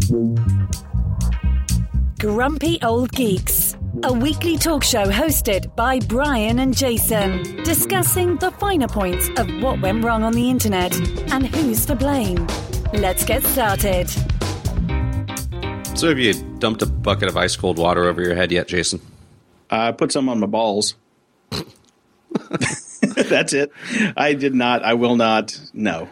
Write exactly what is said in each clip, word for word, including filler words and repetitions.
Grumpy Old Geeks, a weekly talk show hosted by Brian and Jason, discussing the finer points of what went wrong on the internet and who's to blame. Let's get started. So have you dumped a bucket of ice-cold water over your head yet, Jason? I put some on my balls. That's it. I did not. I will not. No.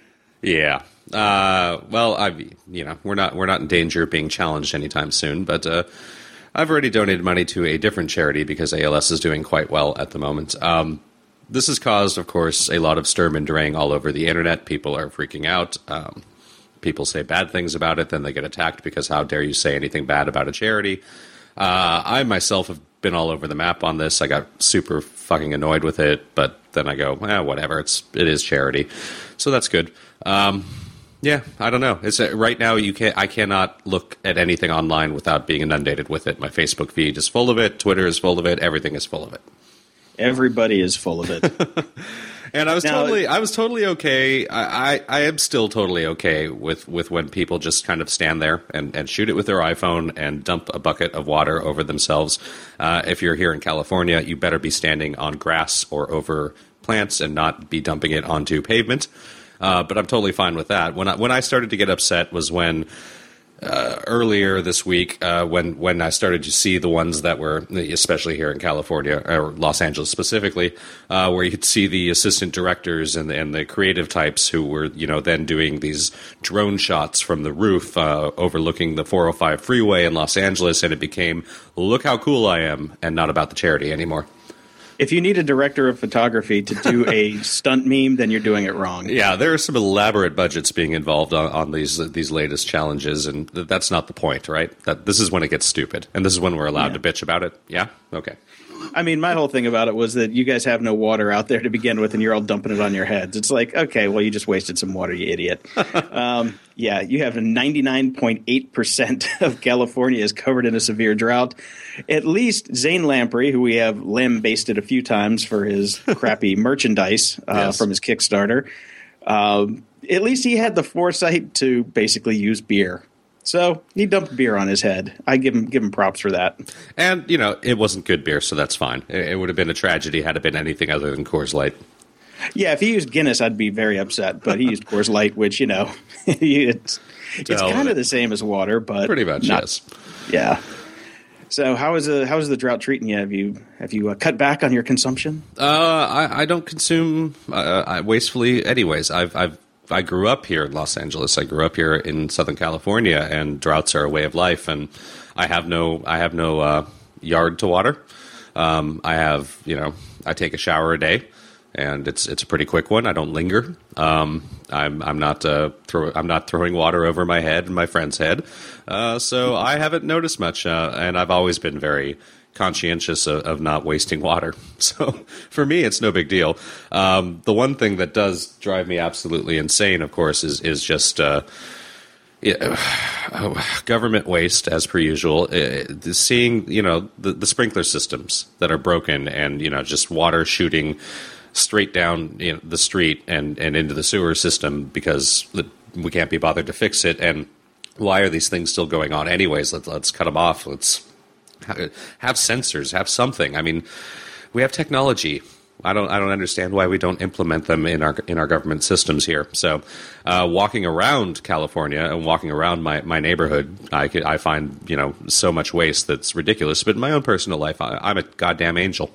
Yeah. Uh, well, I, you know, we're not we're not in danger of being challenged anytime soon. But uh, I've already donated money to a different charity because A L S is doing quite well at the moment. Um, this has caused, of course, a lot of sturm and drang all over the internet. People are freaking out. Um, people say bad things about it, then they get attacked because how dare you say anything bad about a charity? Uh, I myself have been all over the map on this. I got super fucking annoyed with it, but then I go, eh, whatever. It's it is charity, so that's good. Um, yeah, I don't know. It's uh, right now you can I cannot look at anything online without being inundated with it. My Facebook feed is full of it. Twitter is full of it. Everything is full of it. Everybody is full of it. And I was now, totally, I was totally okay. I, I, I am still totally okay with, with when people just kind of stand there and, and shoot it with their iPhone and dump a bucket of water over themselves. Uh, if you're here in California, you better be standing on grass or over plants and not be dumping it onto pavement. Uh, but I'm totally fine with that. When I, when I started to get upset was when uh, earlier this week, uh, when when I started to see the ones that were, especially here in California or Los Angeles specifically, uh, where you could see the assistant directors and the, and the creative types who were, you know, then doing these drone shots from the roof uh, overlooking the four oh five freeway in Los Angeles, and it became, look how cool I am, and not about the charity anymore. If you need a director of photography to do a stunt meme, then you're doing it wrong. Yeah, there are some elaborate budgets being involved on, on these these latest challenges, and th- that's not the point, right? That this is when it gets stupid, and this is when we're allowed yeah. to bitch about it. Yeah? Okay. I mean, my whole thing about it was that you guys have no water out there to begin with, and you're all dumping it on your heads. It's like, okay, well, you just wasted some water, you idiot. um, yeah, you have ninety-nine point eight percent of California is covered in a severe drought. At least Zane Lamprey, who we have lambasted a few times for his crappy merchandise uh, yes. from his Kickstarter, um, at least he had the foresight to basically use beer. So he dumped beer on his head. I give him give him props for that. And, you know, it wasn't good beer, so that's fine. It, it would have been a tragedy had it been anything other than Coors Light. Yeah, if he used Guinness, I'd be very upset. But he used Coors Light, which, you know, it's, it's kind of the same as water. But pretty much, not, yes. Yeah. So how is the how is the drought treating you? Have you have you uh, cut back on your consumption? Uh, I, I don't consume uh, wastefully anyways. I've I've I grew up here in Los Angeles. I grew up here in Southern California, and droughts are a way of life. And I have no, I have no uh, yard to water. Um, I have, you know, I take a shower a day, and it's it's a pretty quick one. I don't linger. Um, I'm I'm not uh, throw, I'm not throwing water over my head and my friend's head. Uh, so I haven't noticed much, uh, and I've always been very conscientious of, of not wasting water. So for me, it's no big deal. Um, the one thing that does drive me absolutely insane, of course, is is just uh, yeah, government waste, as per usual. Uh, seeing, you know, the, the sprinkler systems that are broken, and, you know, just water shooting straight down, you know, the street and, and into the sewer system because we can't be bothered to fix it. And why are these things still going on anyways? Let's let's cut them off. Let's have sensors, have something. I mean, we have technology. I don't. I don't understand why we don't implement them in our in our government systems here. So, uh, walking around California and walking around my, my neighborhood, I could, I find, you know, so much waste that's ridiculous. But in my own personal life, I, I'm a goddamn angel.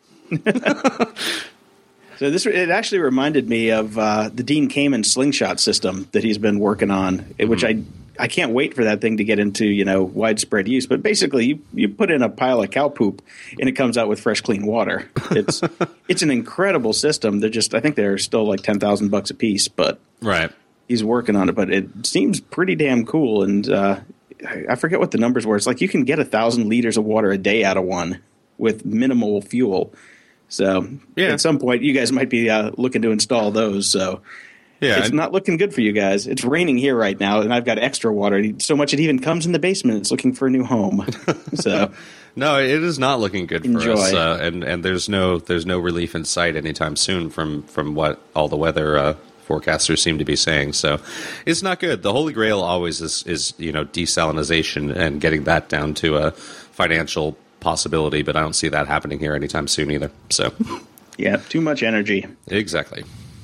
So this it actually reminded me of uh, the Dean Kamen slingshot system that he's been working on, mm-hmm. which I. I can't wait for that thing to get into, you know, widespread use. But basically, you, you put in a pile of cow poop, and it comes out with fresh, clean water. It's it's an incredible system. They're just, I think they're still like ten thousand bucks a piece, but right. He's working on it. But it seems pretty damn cool. And uh, I, I forget what the numbers were. It's like you can get a thousand liters of water a day out of one with minimal fuel. So yeah. At some point, you guys might be uh, looking to install those. So. Yeah, it's not looking good for you guys. It's raining here right now, and I've got extra water. So much it even comes in the basement. It's looking for a new home. So, no, it is not looking good enjoy. for us. Uh, and and there's no there's no relief in sight anytime soon from from what all the weather uh, forecasters seem to be saying. So it's not good. The Holy Grail always is, is you know, desalinization and getting that down to a financial possibility, but I don't see that happening here anytime soon either. So yeah, too much energy. Exactly.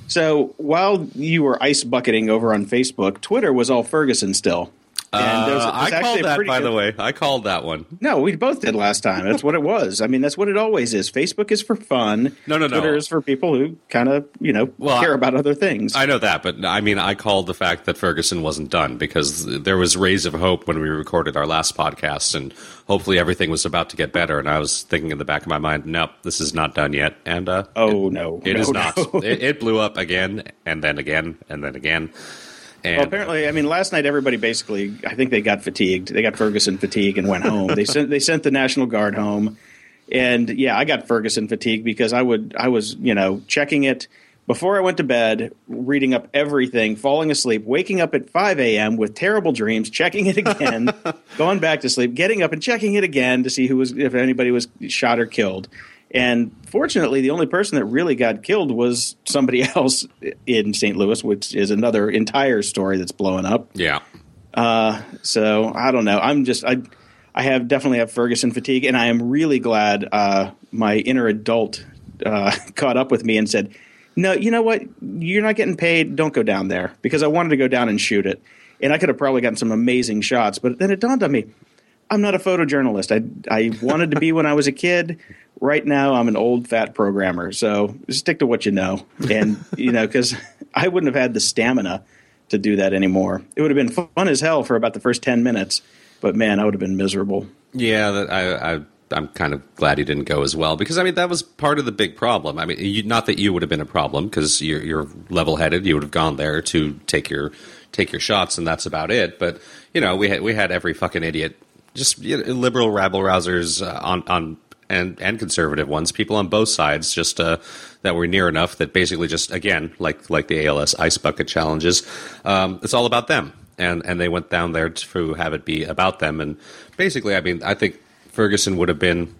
So while you were ice bucketing over on Facebook, Twitter was all Ferguson still. And there's, there's uh, I called that, by good... the way. I called that one. No, we both did last time. That's what it was. I mean, that's what it always is. Facebook is for fun. No, no, no. Twitter is for people who kind of, you know, well, care about other things. I know that, but I mean, I called the fact that Ferguson wasn't done because there was rays of hope when we recorded our last podcast, and hopefully everything was about to get better. And I was thinking in the back of my mind, nope, this is not done yet. And uh, oh it, no, it no, is no. not. it, it blew up again, and then again, and then again. And well, apparently, I mean, last night everybody basically, I think they got fatigued. They got Ferguson fatigue and went home. they sent they sent the National Guard home, and yeah, I got Ferguson fatigue because I would I was you know checking it before I went to bed, reading up everything, falling asleep, waking up at five a.m. with terrible dreams, checking it again, going back to sleep, getting up and checking it again to see who was if anybody was shot or killed. And fortunately, the only person that really got killed was somebody else in Saint Louis, which is another entire story that's blowing up. Yeah. Uh, so I don't know. I'm just I, I have definitely have Ferguson fatigue, and I am really glad uh, my inner adult uh, caught up with me and said, "No, you know what? You're not getting paid. Don't go down there," because I wanted to go down and shoot it, and I could have probably gotten some amazing shots. But then it dawned on me, I'm not a photojournalist. I I wanted to be when I was a kid. Right now, I'm an old fat programmer, so stick to what you know. And, you know, because I wouldn't have had the stamina to do that anymore. It would have been fun as hell for about the first ten minutes, but man, I would have been miserable. Yeah, I, I, I'm kind of glad you didn't go as well, because, I mean, that was part of the big problem. I mean, you, not that you would have been a problem, because you're, you're level-headed. You would have gone there to take your take your shots, and that's about it. But, you know, we had, we had every fucking idiot, just you know, liberal rabble-rousers uh, on on – And, and conservative ones, people on both sides, just uh, that were near enough that basically just, again, like like the A L S Ice Bucket Challenges, um, it's all about them. And and they went down there to have it be about them. And basically, I mean, I think Ferguson would have been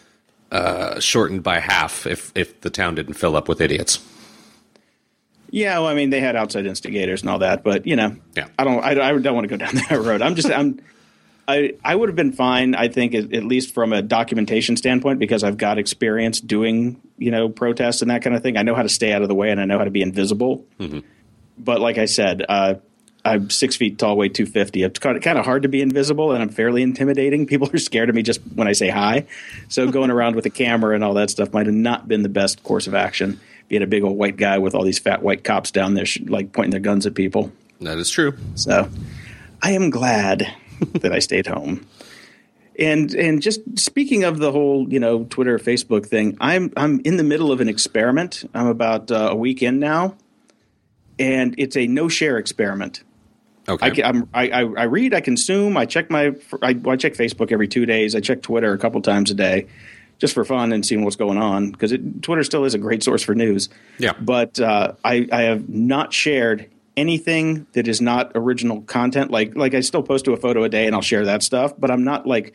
uh, shortened by half if, if the town didn't fill up with idiots. Yeah, well, I mean, they had outside instigators and all that, but, you know, yeah. I don't I, I don't want to go down that road. I'm just, I'm... I, I would have been fine, I think, at, at least from a documentation standpoint, because I've got experience doing, you know, protests and that kind of thing. I know how to stay out of the way, and I know how to be invisible. Mm-hmm. But like I said, uh, I'm six feet tall, weigh two fifty. It's kind of, kind of hard to be invisible, and I'm fairly intimidating. People are scared of me just when I say hi. So going around with a camera and all that stuff might have not been the best course of action, being a big old white guy with all these fat white cops down there, like pointing their guns at people. That is true. So I am glad that I stayed home. And and just speaking of the whole, you know, Twitter, Facebook thing, I'm I'm in the middle of an experiment. I'm about uh, a week in now, and it's a no share experiment. Okay. I, I'm, I, I read, I consume, I check my I, I check Facebook every two days. I check Twitter a couple times a day, just for fun and seeing what's going on, because Twitter still is a great source for news. Yeah. But uh, I I have not shared anything that is not original content. Like like I still post to a photo a day and I'll share that stuff, but I'm not like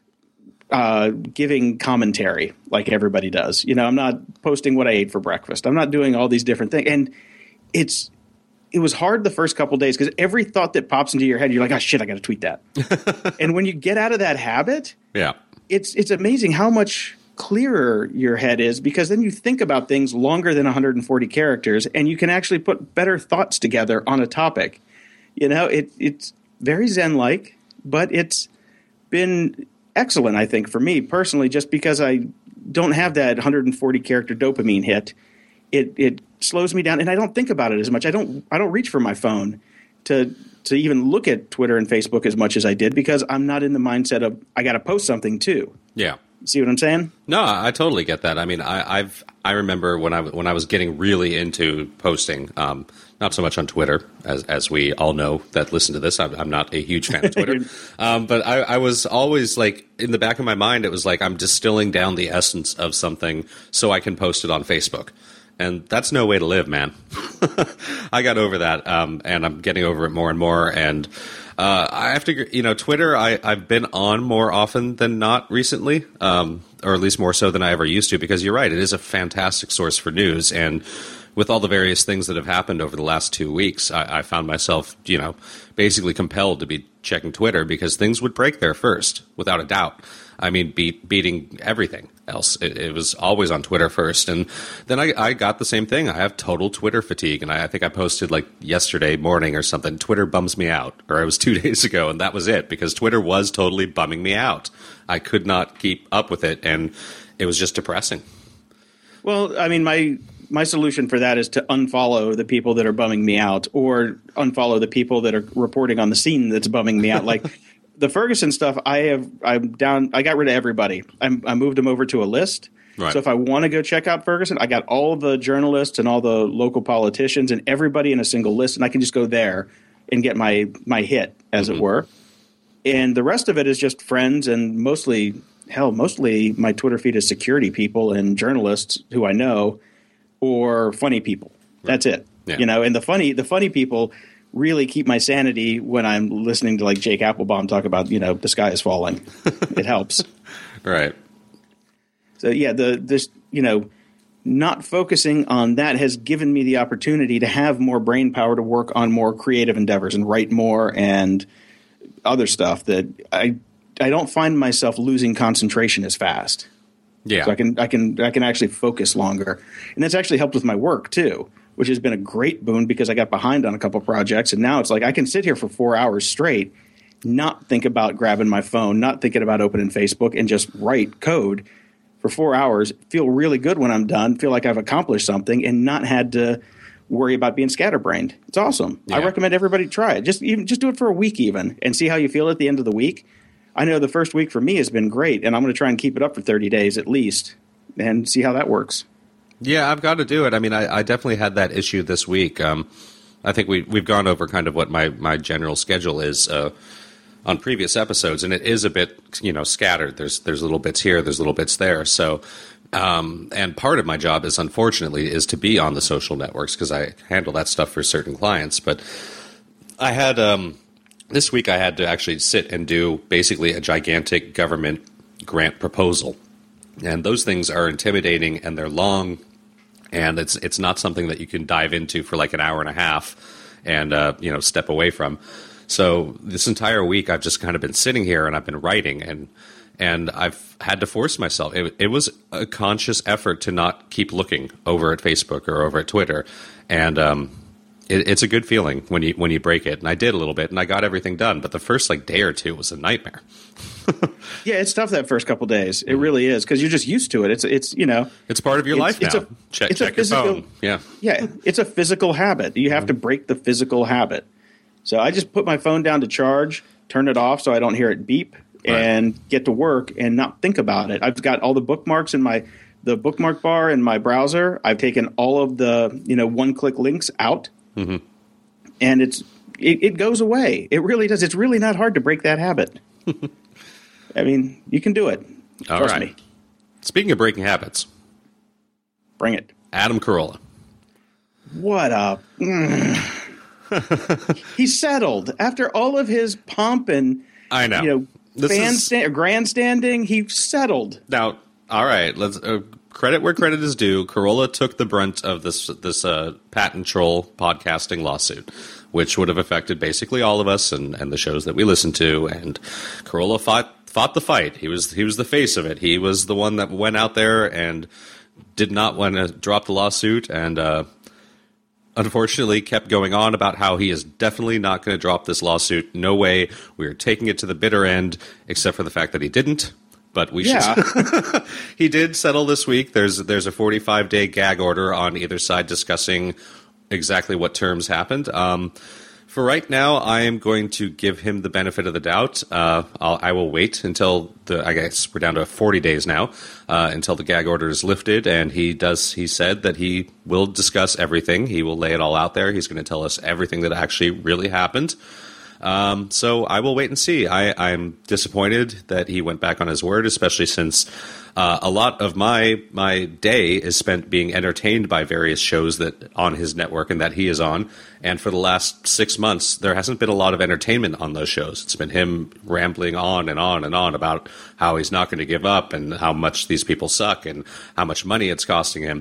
uh, giving commentary like everybody does. You know, I'm not posting what I ate for breakfast. I'm not doing all these different things. And it's it was hard the first couple of days because every thought that pops into your head, you're like, oh shit, I got to tweet that. And when you get out of that habit, yeah, it's it's amazing how much clearer your head is, because then you think about things longer than one hundred forty characters, and you can actually put better thoughts together on a topic. You know, it, it's very Zen-like, but it's been excellent, I think, for me personally, just because I don't have that one hundred forty character dopamine hit. It it slows me down, and I don't think about it as much. I don't I don't reach for my phone to to even look at Twitter and Facebook as much as I did, because I'm not in the mindset of I got to post something too. Yeah. See what I'm saying? No, I totally get that. I mean, I, I've I remember when I when I was getting really into posting, um, not so much on Twitter, as as we all know that listen to this. I'm, I'm not a huge fan of Twitter, um, but I, I was always like in the back of my mind, it was like I'm distilling down the essence of something so I can post it on Facebook. And that's no way to live, man. I got over that, um, and I'm getting over it more and more. And uh, I have to, you know, Twitter, I, I've been on more often than not recently, um, or at least more so than I ever used to, because you're right, it is a fantastic source for news. And with all the various things that have happened over the last two weeks, I, I found myself, you know, basically compelled to be checking Twitter because things would break there first, without a doubt. I mean, beat, beating everything else. It, it was always on Twitter first. And then I, I got the same thing. I have total Twitter fatigue. And I, I think I posted like yesterday morning or something, Twitter bums me out. Or it was two days ago, and that was it, because Twitter was totally bumming me out. I could not keep up with it, and it was just depressing. Well, I mean, my my solution for that is to unfollow the people that are bumming me out, or unfollow the people that are reporting on the scene that's bumming me out. Like the Ferguson stuff, I have I'm down. I got rid of everybody. I'm, I moved them over to a list. Right. So if I want to go check out Ferguson, I got all the journalists and all the local politicians and everybody in a single list, and I can just go there and get my my hit, as mm-hmm. it were. And the rest of it is just friends, and mostly, hell, mostly my Twitter feed is security people and journalists who I know, or funny people. That's it. Yeah. You know, and the funny the funny people really keep my sanity when I'm listening to like Jake Applebaum talk about, you know, the sky is falling. It helps. Right. So yeah, the this you know, not focusing on that has given me the opportunity to have more brain power to work on more creative endeavors and write more and other stuff that I I don't find myself losing concentration as fast. Yeah. So I can I can I can actually focus longer. And that's actually helped with my work too, which has been a great boon because I got behind on a couple projects, and now it's like I can sit here for four hours straight, not think about grabbing my phone, not thinking about opening Facebook, and just write code for four hours, feel really good when I'm done, feel like I've accomplished something, and not had to worry about being scatterbrained. It's awesome. Yeah. I recommend everybody try it. Just even just do it for a week even, and see how you feel at the end of the week. I know the first week for me has been great, and I'm going to try and keep it up for thirty days at least and see how that works. Yeah, I've got to do it. I mean, I, I definitely had that issue this week. Um, I think we, we've gone over kind of what my, my general schedule is uh, on previous episodes, and it is a bit, you know, scattered. There's there's little bits here, there's little bits there. So, um, and part of my job is, unfortunately, is to be on the social networks because I handle that stuff for certain clients. But I had um, this week I had to actually sit and do basically a gigantic government grant proposal, and those things are intimidating and they're long. And it's it's not something that you can dive into for like an hour and a half and, uh, you know, step away from. So this entire week I've just kind of been sitting here and I've been writing, and and I've had to force myself. It, it was a conscious effort to not keep looking over at Facebook or over at Twitter. And um, it, it's a good feeling when you when you break it. And I did a little bit and I got everything done. But the first like day or two was a nightmare. Yeah, it's tough that first couple days. It really is, because you're just used to it. It's it's you know, it's part of your life it's now. A, check it's check a physical, your phone. Yeah, yeah, it's a physical habit. You have mm-hmm. to break the physical habit. So I just put my phone down to charge, turn it off so I don't hear it beep, right. and get to work and not think about it. I've got all the bookmarks in my the bookmark bar in my browser. I've taken all of the you know one click links out, mm-hmm. and it's it, it goes away. It really does. It's really not hard to break that habit. I mean, you can do it. All Trust right. me. Speaking of breaking habits, bring it. Adam Carolla. What a... Mm. He settled. After all of his pomp and I know. You know, this fan is... sta- grandstanding, he settled. Now, all right, let's uh, credit where credit is due. Carolla took the brunt of this this uh, patent troll podcasting lawsuit, which would have affected basically all of us and, and the shows that we listen to. And Carolla fought fought the fight. He was he was the face of it. He was the one that went out there and did not want to drop the lawsuit, and uh, unfortunately kept going on about how he is definitely not going to drop this lawsuit. No way. We are taking it to the bitter end, except for the fact that he didn't. But we yeah. should. He did settle this week. There's there's a forty-five day gag order on either side discussing exactly what terms happened. Um, for right now, I am going to give him the benefit of the doubt. Uh, I'll, I will wait until the. I guess we're down to forty days now uh, until the gag order is lifted, and he does. He said that he will discuss everything. He will lay it all out there. He's going to tell us everything that actually really happened. Um, so I will wait and see. I, I'm disappointed that he went back on his word, especially since uh, a lot of my my day is spent being entertained by various shows that on his network and that he is on. And for the last six months, there hasn't been a lot of entertainment on those shows. It's been him rambling on and on and on about how he's not going to give up and how much these people suck and how much money it's costing him.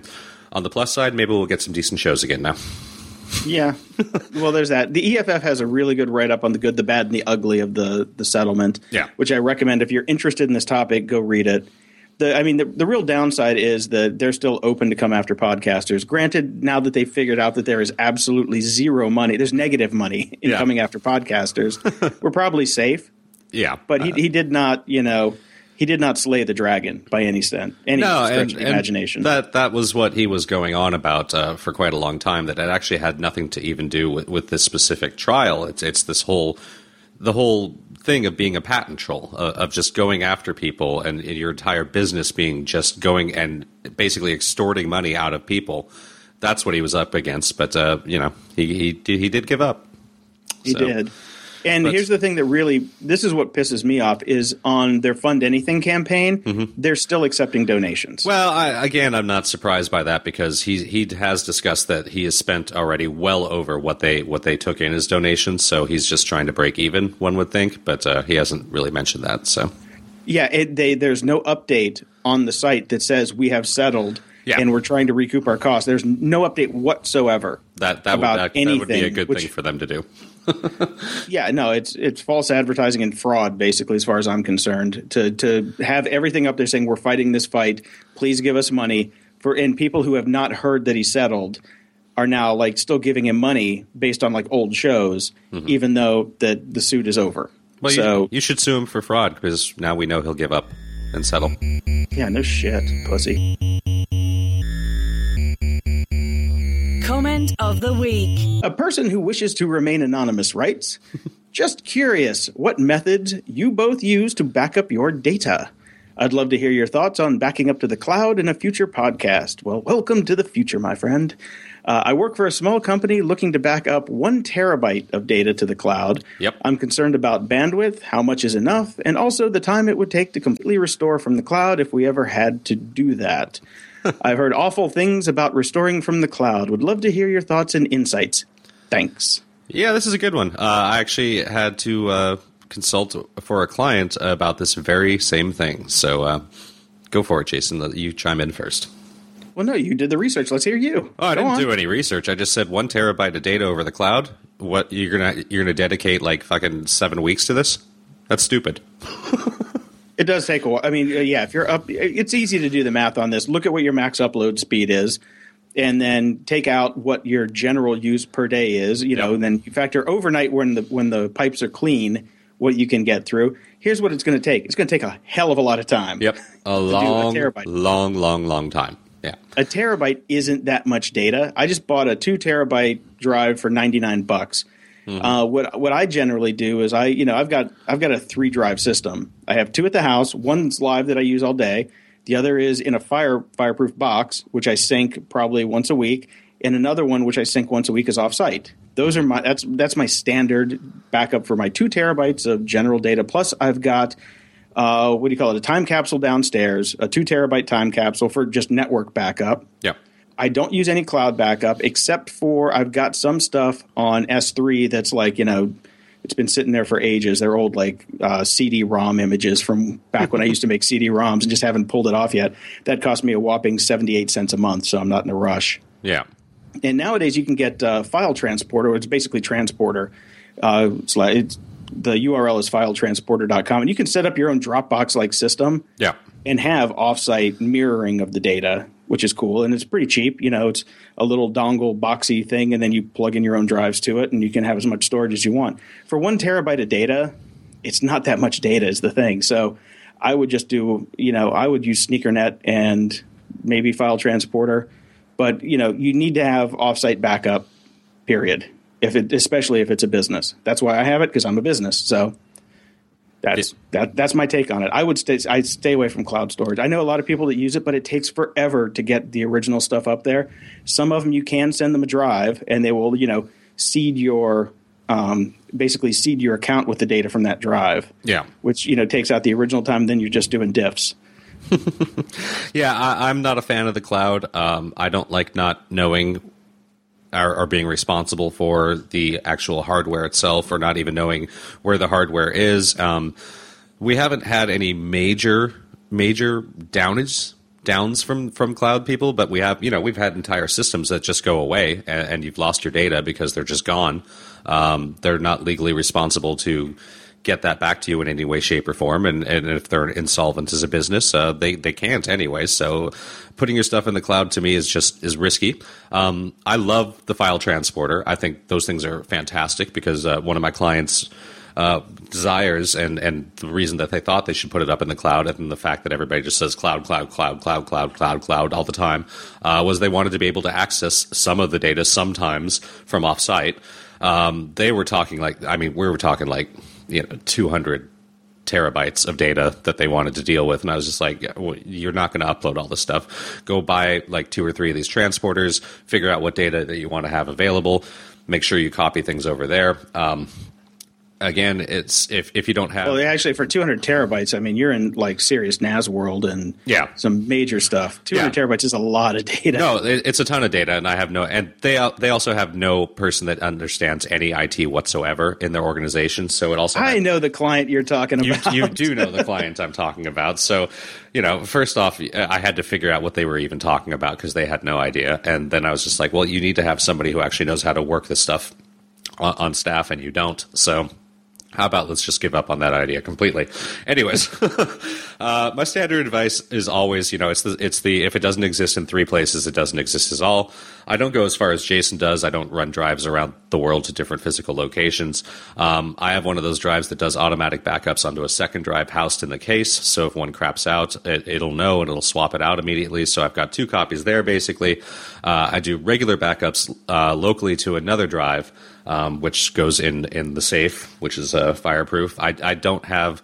On the plus side, maybe we'll get some decent shows again now. Yeah. Well, there's that. The E F F has a really good write-up on the good, the bad, and the ugly of the, the settlement, yeah. which I recommend. If you're interested in this topic, go read it. The, I mean, the, the real downside is that they're still open to come after podcasters. Granted, now that they've figured out that there is absolutely zero money, there's negative money in yeah. coming after podcasters, we're probably safe. Yeah. But he, uh, he did not, you know... He did not slay the dragon by any extent, any no, stretch and, of the imagination. And that that was what he was going on about uh, for quite a long time. That it actually had nothing to even do with, with this specific trial. It's it's this whole the whole thing of being a patent troll, uh, of just going after people, and, and your entire business being just going and basically extorting money out of people. That's what he was up against. But uh, you know, he he he did give up. He so. did. And But, here's the thing that really, this is what pisses me off, is on their Fund Anything campaign, mm-hmm. they're still accepting donations. Well, I, again, I'm not surprised by that because he he has discussed that he has spent already well over what they what they took in as donations. So he's just trying to break even, one would think, but uh, he hasn't really mentioned that. So yeah, it, they, there's no update on the site that says we have settled yeah. and we're trying to recoup our costs. There's no update whatsoever that that about would, that, anything. That would be a good which, thing for them to do. Yeah, no, it's it's false advertising and fraud, basically, as far as I'm concerned. To to have everything up there saying we're fighting this fight, please give us money for, and people who have not heard that he settled are now like still giving him money based on like old shows, mm-hmm. even though that the suit is over. Well, so you, you should sue him for fraud because now we know he'll give up and settle. Yeah, no shit, pussy. Comment of the week. A person who wishes to remain anonymous writes, just curious what methods you both use to back up your data. I'd love to hear your thoughts on backing up to the cloud in a future podcast. Well, welcome to the future, my friend. Uh, I work for a small company looking to back up one terabyte of data to the cloud. Yep. I'm concerned about bandwidth, how much is enough, and also the time it would take to completely restore from the cloud if we ever had to do that. I've heard awful things about restoring from the cloud. Would love to hear your thoughts and insights. Thanks. Yeah, this is a good one. Uh, I actually had to uh, consult for a client about this very same thing. So uh, go for it, Jason. You chime in first. Well, no, you did the research. Let's hear you. Oh, I Go didn't on. do any research. I just said one terabyte of data over the cloud. What you're gonna you're gonna dedicate like fucking seven weeks to this? That's stupid. It does take a while. I mean, uh, yeah, if you're up, it's easy to do the math on this. Look at what your max upload speed is, and then take out what your general use per day is. You know, Yep. and then you factor overnight when the when the pipes are clean, what you can get through. Here's what it's going to take. It's going to take a hell of a lot of time. Yep, a long, a terabyte. long, long, long time. Yeah, a terabyte isn't that much data. I just bought a two terabyte drive for ninety-nine bucks. Mm-hmm. Uh, what what I generally do is I you know I've got I've got a three drive system. I have two at the house. One's live that I use all day. The other is in a fire fireproof box, which I sync probably once a week, and another one which I sync once a week is offsite. Those are my that's that's my standard backup for my two terabytes of general data. Plus, I've got uh, what do you call it? A time capsule downstairs, a two terabyte time capsule for just network backup. yeah. I don't use any cloud backup except for I've got some stuff on S three that's like, you know, it's been sitting there for ages. They're old like uh, C D ROM images from back when I used to make C D ROMs and just haven't pulled it off yet. That cost me a whopping seventy-eight cents a month, so I'm not in a rush. Yeah. And nowadays you can get uh, File Transporter. It's basically Transporter. Uh, it's like it's, the U R L is file transporter dot com, and you can set up your own Dropbox-like system. Yeah. And have offsite mirroring of the data, which is cool. And it's pretty cheap. You know, it's a little dongle boxy thing, and then you plug in your own drives to it, and you can have as much storage as you want. For one terabyte of data, it's not that much data is the thing. So I would just do, you know, I would use SneakerNet and maybe File Transporter. But, you know, you need to have offsite backup, period, if it, especially if it's a business. That's why I have it, because I'm a business. So That's that. That's my take on it. I would stay. I stay away from cloud storage. I know a lot of people that use it, but it takes forever to get the original stuff up there. Some of them you can send them a drive, and they will, you know, seed your um, basically seed your account with the data from that drive. Yeah, which you know takes out the original time. Then you're just doing diffs. Yeah, I, I'm not a fan of the cloud. Um, I don't like not knowing. Are, are being responsible for the actual hardware itself, or not even knowing where the hardware is. Um, we haven't had any major major downage downs from, from cloud people, but we have, you know, we've had entire systems that just go away and, and you've lost your data because they're just gone. Um, they're not legally responsible to get that back to you in any way, shape, or form. And, and if they're insolvent as a business, uh, they, they can't anyway. So putting your stuff in the cloud to me is just is risky. Um, I love the file transporter. I think those things are fantastic because uh, one of my clients' uh, desires and, and the reason that they thought they should put it up in the cloud and the fact that everybody just says cloud, cloud, cloud, cloud, cloud, cloud, cloud all the time uh, was they wanted to be able to access some of the data sometimes from offsite. Um, they were talking like, I mean, we were talking like, you know, two hundred terabytes of data that they wanted to deal with. And I was just like, well, you're not going to upload all this stuff. Go buy like two or three of these transporters, figure out what data that you want to have available, make sure you copy things over there. Um, Again, it's if, if you don't have... Well, actually, for two hundred terabytes, I mean, you're in like serious N A S world and yeah. some major stuff. two hundred yeah. terabytes is a lot of data. No, it, it's a ton of data, and I have no... And they they also have no person that understands any I T whatsoever in their organization, so it also... I has, know the client you're talking about. You, you do know the client I'm talking about. So, you know, first off, I had to figure out what they were even talking about because they had no idea. And then I was just like, well, you need to have somebody who actually knows how to work this stuff on, on staff, and you don't. So... How about let's just give up on that idea completely? Anyways, uh, my standard advice is always, you know, it's the, it's the, if it doesn't exist in three places, it doesn't exist at all. I don't go as far as Jason does. I don't run drives around the world to different physical locations. Um, I have one of those drives that does automatic backups onto a second drive housed in the case. So if one craps out, it, it'll know and it'll swap it out immediately. So I've got two copies there, basically. Uh, I do regular backups uh, locally to another drive. Um, which goes in, in the safe, which is uh, fireproof. I, I don't have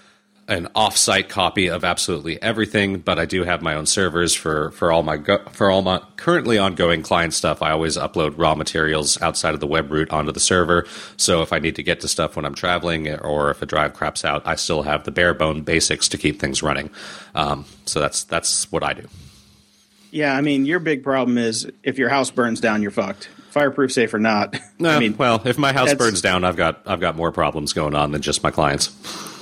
an off-site copy of absolutely everything, but I do have my own servers for, for all my go- for all my currently ongoing client stuff. I always upload raw materials outside of the web root onto the server. So if I need to get to stuff when I'm traveling or if a drive craps out, I still have the bare bone basics to keep things running. Um, so that's that's what I do. Yeah, I mean, your big problem is if your house burns down, you're fucked. Fireproof, safe or not. No, I mean, well, if my house burns down, I've got I've got more problems going on than just my clients.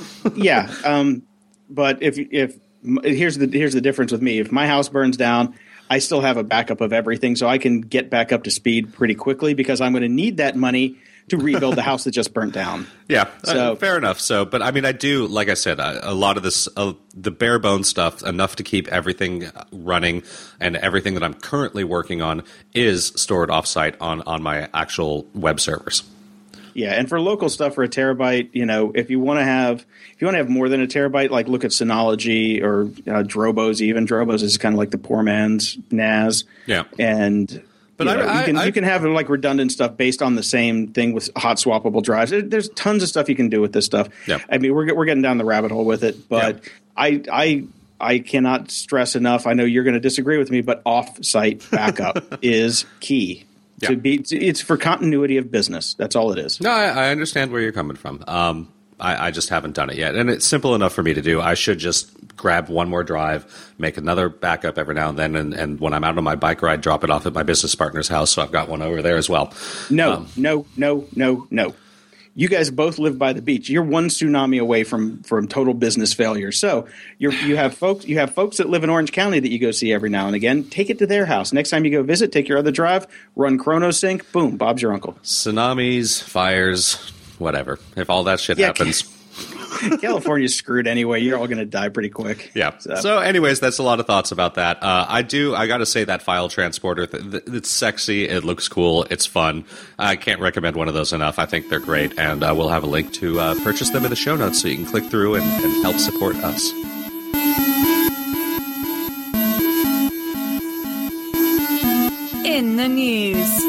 yeah, um, but if if here's the here's the difference with me. If my house burns down, I still have a backup of everything, so I can get back up to speed pretty quickly because I'm going to need that money to rebuild the house that just burnt down. Yeah, so uh, fair enough. So, but I mean, I do, like I said, a, a lot of this, uh, the bare bones stuff, enough to keep everything running, and everything that I'm currently working on is stored offsite on on my actual web servers. Yeah, and for local stuff, for a terabyte, you know, if you want to have if you want to have more than a terabyte, like look at Synology or uh, Drobos. Even Drobos is kind of like the poor man's N A S. Yeah, and. But you, know, I, I, you, can, I, you can have like redundant stuff based on the same thing with hot swappable drives. There, there's tons of stuff you can do with this stuff. Yeah. I mean, we're we're getting down the rabbit hole with it, but yeah. I I I cannot stress enough. I know you're going to disagree with me, but off-site backup is key. Yeah. To be, it's for continuity of business. That's all it is. No, I, I understand where you're coming from. Um, I, I just haven't done it yet, and it's simple enough for me to do. I should just grab one more drive, make another backup every now and then, and, and when I'm out on my bike ride, drop it off at my business partner's house. So I've got one over there as well. No, um, no, no, no, no. You guys both live by the beach. You're one tsunami away from, from total business failure. So you're, you have folks you have folks that live in Orange County that you go see every now and again. Take it to their house. Next time you go visit, take your other drive, run ChronoSync. Boom, Bob's your uncle. Tsunamis, fires, whatever. If all that shit yeah, happens. California's screwed anyway. You're all going to die pretty quick. Yeah. So. so anyways, that's a lot of thoughts about that. Uh, I do, I got to say that file transporter, th- th- it's sexy. It looks cool. It's fun. I can't recommend one of those enough. I think they're great. And uh, we'll have a link to uh, purchase them in the show notes so you can click through and, and help support us. In the news.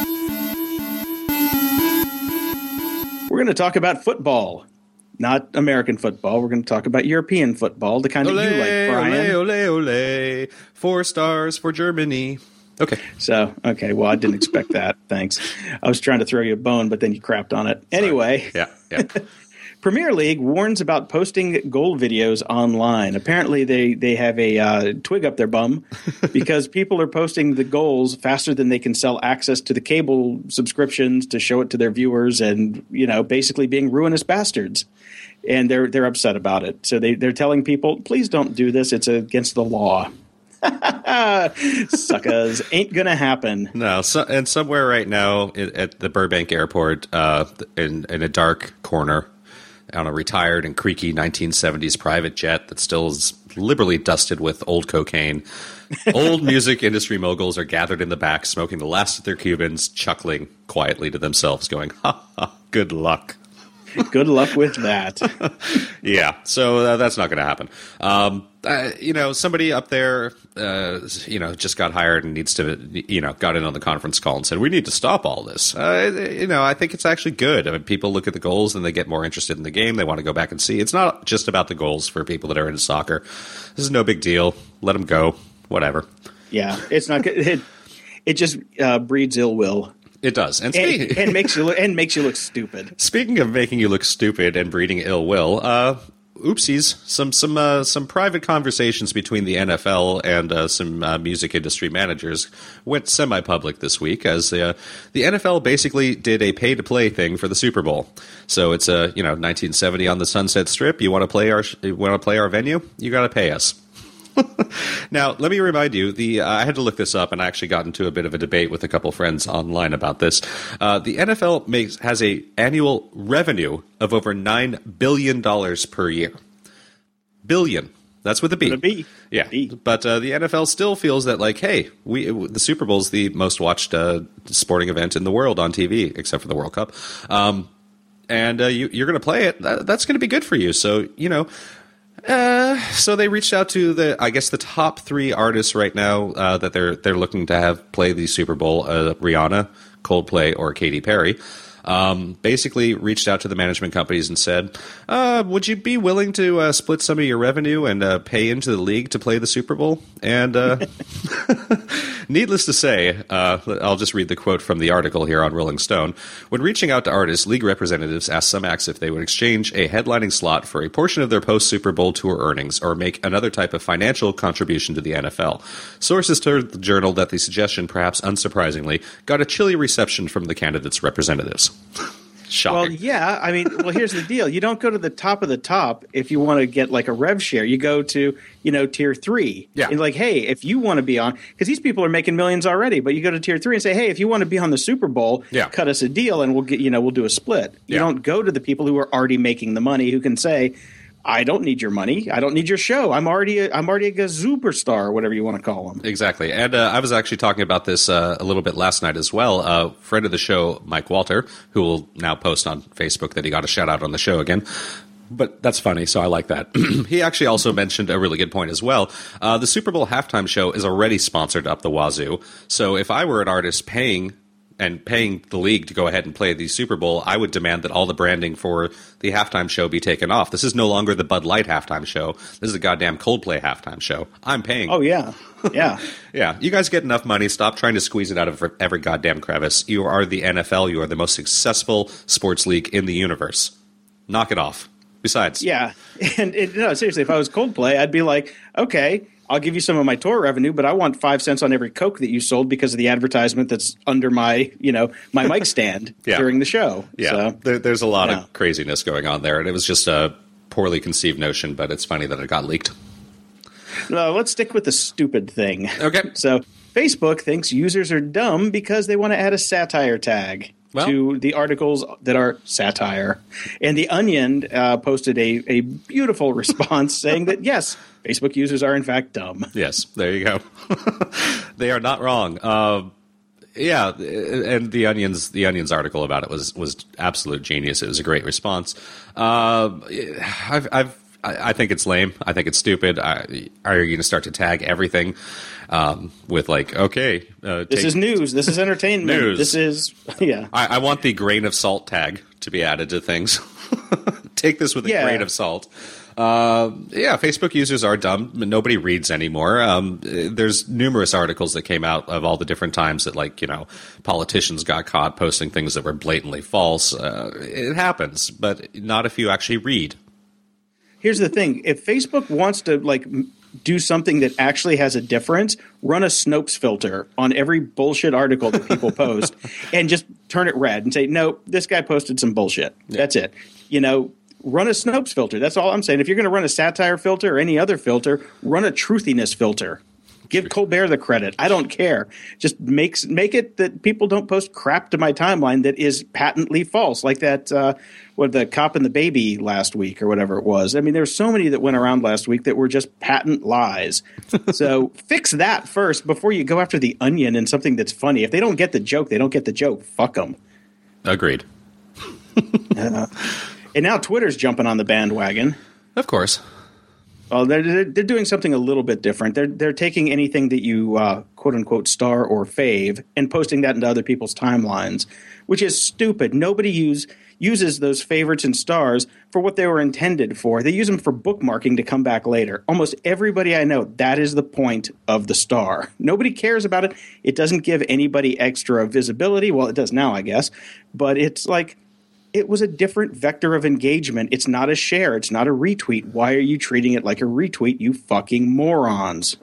We're going to talk about football. Not American football. We're going to talk about European football, the kind ole, that you like, Brian. Ole, ole, ole. Four stars for Germany. Okay. So, okay. Well, I didn't expect that. Thanks. I was trying to throw you a bone, but then you crapped on it. Sorry. Anyway. Yeah, yeah. Premier League warns about posting goal videos online. Apparently, they, they have a uh, twig up their bum because people are posting the goals faster than they can sell access to the cable subscriptions to show it to their viewers, and you know, basically being ruinous bastards. And they're they're upset about it. So they they're telling people, please don't do this. It's against the law. Suckers. Ain't gonna happen. No, so, and somewhere right now at the Burbank Airport, uh, in, in a dark corner, on a retired and creaky nineteen seventies private jet that still is liberally dusted with old cocaine, old music industry moguls are gathered in the back, smoking the last of their Cubans, chuckling quietly to themselves, going, ha ha, good luck. Good luck with that. Yeah, so uh, that's not going to happen. Um, uh, you know, somebody up there, uh, you know, just got hired and needs to, you know, got in on the conference call and said, we need to stop all this. Uh, you know, I think it's actually good. I mean, people look at the goals and they get more interested in the game. They want to go back and see. It's not just about the goals for people that are into soccer. This is no big deal. Let them go. Whatever. Yeah, it's not good. It, it just uh, breeds ill will. It does, and, and, speaking, and makes you look, and makes you look stupid. Speaking of making you look stupid and breeding ill will, uh, oopsies! Some some uh, some private conversations between the N F L and uh, some uh, music industry managers went semi-public this week, as uh, the N F L basically did a pay-to-play thing for the Super Bowl. So it's a uh, you know nineteen seventy on the Sunset Strip. You want to play our you want to play our venue? You got to pay us. Now, let me remind you, the uh, I had to look this up, and I actually got into a bit of a debate with a couple friends online about this. Uh, the N F L makes has a annual revenue of over nine billion dollars per year. Billion. That's with a B. With a B. Yeah. B. But uh, the N F L still feels that, like, hey, we the Super Bowl is the most watched uh, sporting event in the world on T V, except for the World Cup. Um, and uh, you, you're going to play it. That, that's going to be good for you. So, you know... Uh, so they reached out to the, I guess, the top three artists right now uh, that they're they're looking to have play the Super Bowl: uh, Rihanna, Coldplay, or Katy Perry. Um, basically, reached out to the management companies and said, uh, "Would you be willing to uh, split some of your revenue and uh, pay into the league to play the Super Bowl?" And uh, needless to say, uh, I'll just read the quote from the article here on Rolling Stone. When reaching out to artists, league representatives asked some acts if they would exchange a headlining slot for a portion of their post-Super Bowl tour earnings or make another type of financial contribution to the N F L. Sources told the Journal that the suggestion, perhaps unsurprisingly, got a chilly reception from the candidates' representatives. Shocking. Well, yeah. I mean, well, here's the deal. You don't go to the top of the top if you want to get like a rev share. You go to, you know, tier three. Yeah. And like, hey, if you want to be on, because these people are making millions already, but you go to tier three and say, hey, if you want to be on the Super Bowl, yeah. cut us a deal and we'll get, you know, we'll do a split. You yeah. don't go to the people who are already making the money who can say, I don't need your money. I don't need your show. I'm already a, I'm already a superstar, or whatever you want to call them. Exactly. And uh, I was actually talking about this uh, a little bit last night as well. A uh, friend of the show, Mike Walter, who will now post on Facebook that he got a shout out on the show again. But that's funny, so I like that. He actually also mentioned a really good point as well. Uh, the Super Bowl halftime show is already sponsored up the wazoo. So if I were an artist paying and paying the league to go ahead and play the Super Bowl, I would demand that all the branding for the halftime show be taken off. This is no longer the Bud Light halftime show. This is a goddamn Coldplay halftime show. I'm paying. Oh, yeah. Yeah. Yeah. You guys get enough money. Stop trying to squeeze it out of every goddamn crevice. You are the N F L. You are the most successful sports league in the universe. Knock it off. Besides. Yeah. And it, no, seriously, if I was Coldplay, I'd be like, okay, I'll give you some of my tour revenue, but I want five cents on every Coke that you sold because of the advertisement that's under my, you know, my mic stand yeah. during the show. Yeah, so, there, there's a lot yeah. of craziness going on there, and it was just a poorly conceived notion, but it's funny that it got leaked. No, let's stick with the stupid thing. Okay. So Facebook thinks users are dumb because they want to add a satire tag well, to the articles that are satire. And The Onion uh, posted a, a beautiful response saying that, yes, Facebook users are in fact dumb. Yes, there you go. They are not wrong. Uh, yeah, and the Onion's the Onion's article about it was was absolute genius. It was a great response. Uh, I've, I've I think it's lame. I think it's stupid. I, are you going to start to tag everything um, with like, okay, uh, this take, is news. This is entertainment. News. This is yeah. I, I want the grain of salt tag to be added to things. Take this with a yeah. grain of salt. Uh, yeah, Facebook users are dumb. Nobody reads anymore. Um, there's numerous articles that came out of all the different times that, like, you know, politicians got caught posting things that were blatantly false. Uh, it happens, but not if you actually read. Here's the thing. If Facebook wants to, like, do something that actually has a difference, run a Snopes filter on every bullshit article that people post and just turn it red and say, no, this guy posted some bullshit. Yeah. That's it. You know, run a Snopes filter. That's all I'm saying. If you're going to run a satire filter or any other filter, run a truthiness filter. Give Colbert the credit. I don't care. Just makes make it that people don't post crap to my timeline that is patently false, like that uh, what the cop and the baby last week or whatever it was. I mean, there's so many that went around last week that were just patent lies. So fix that first before you go after the Onion and something that's funny. If they don't get the joke, they don't get the joke. Fuck them. Agreed. uh, and now Twitter's jumping on the bandwagon. Of course. Well, they're they're doing something a little bit different. They're they're taking anything that you uh, quote unquote star or fave and posting that into other people's timelines, which is stupid. Nobody use uses those favorites and stars for what they were intended for. They use them for bookmarking to come back later. Almost everybody I know, that is the point of the star. Nobody cares about it. It doesn't give anybody extra visibility. Well, it does now, I guess, but it's like. It was a different vector of engagement. It's not a share. It's not a retweet. Why are you treating it like a retweet, you fucking morons?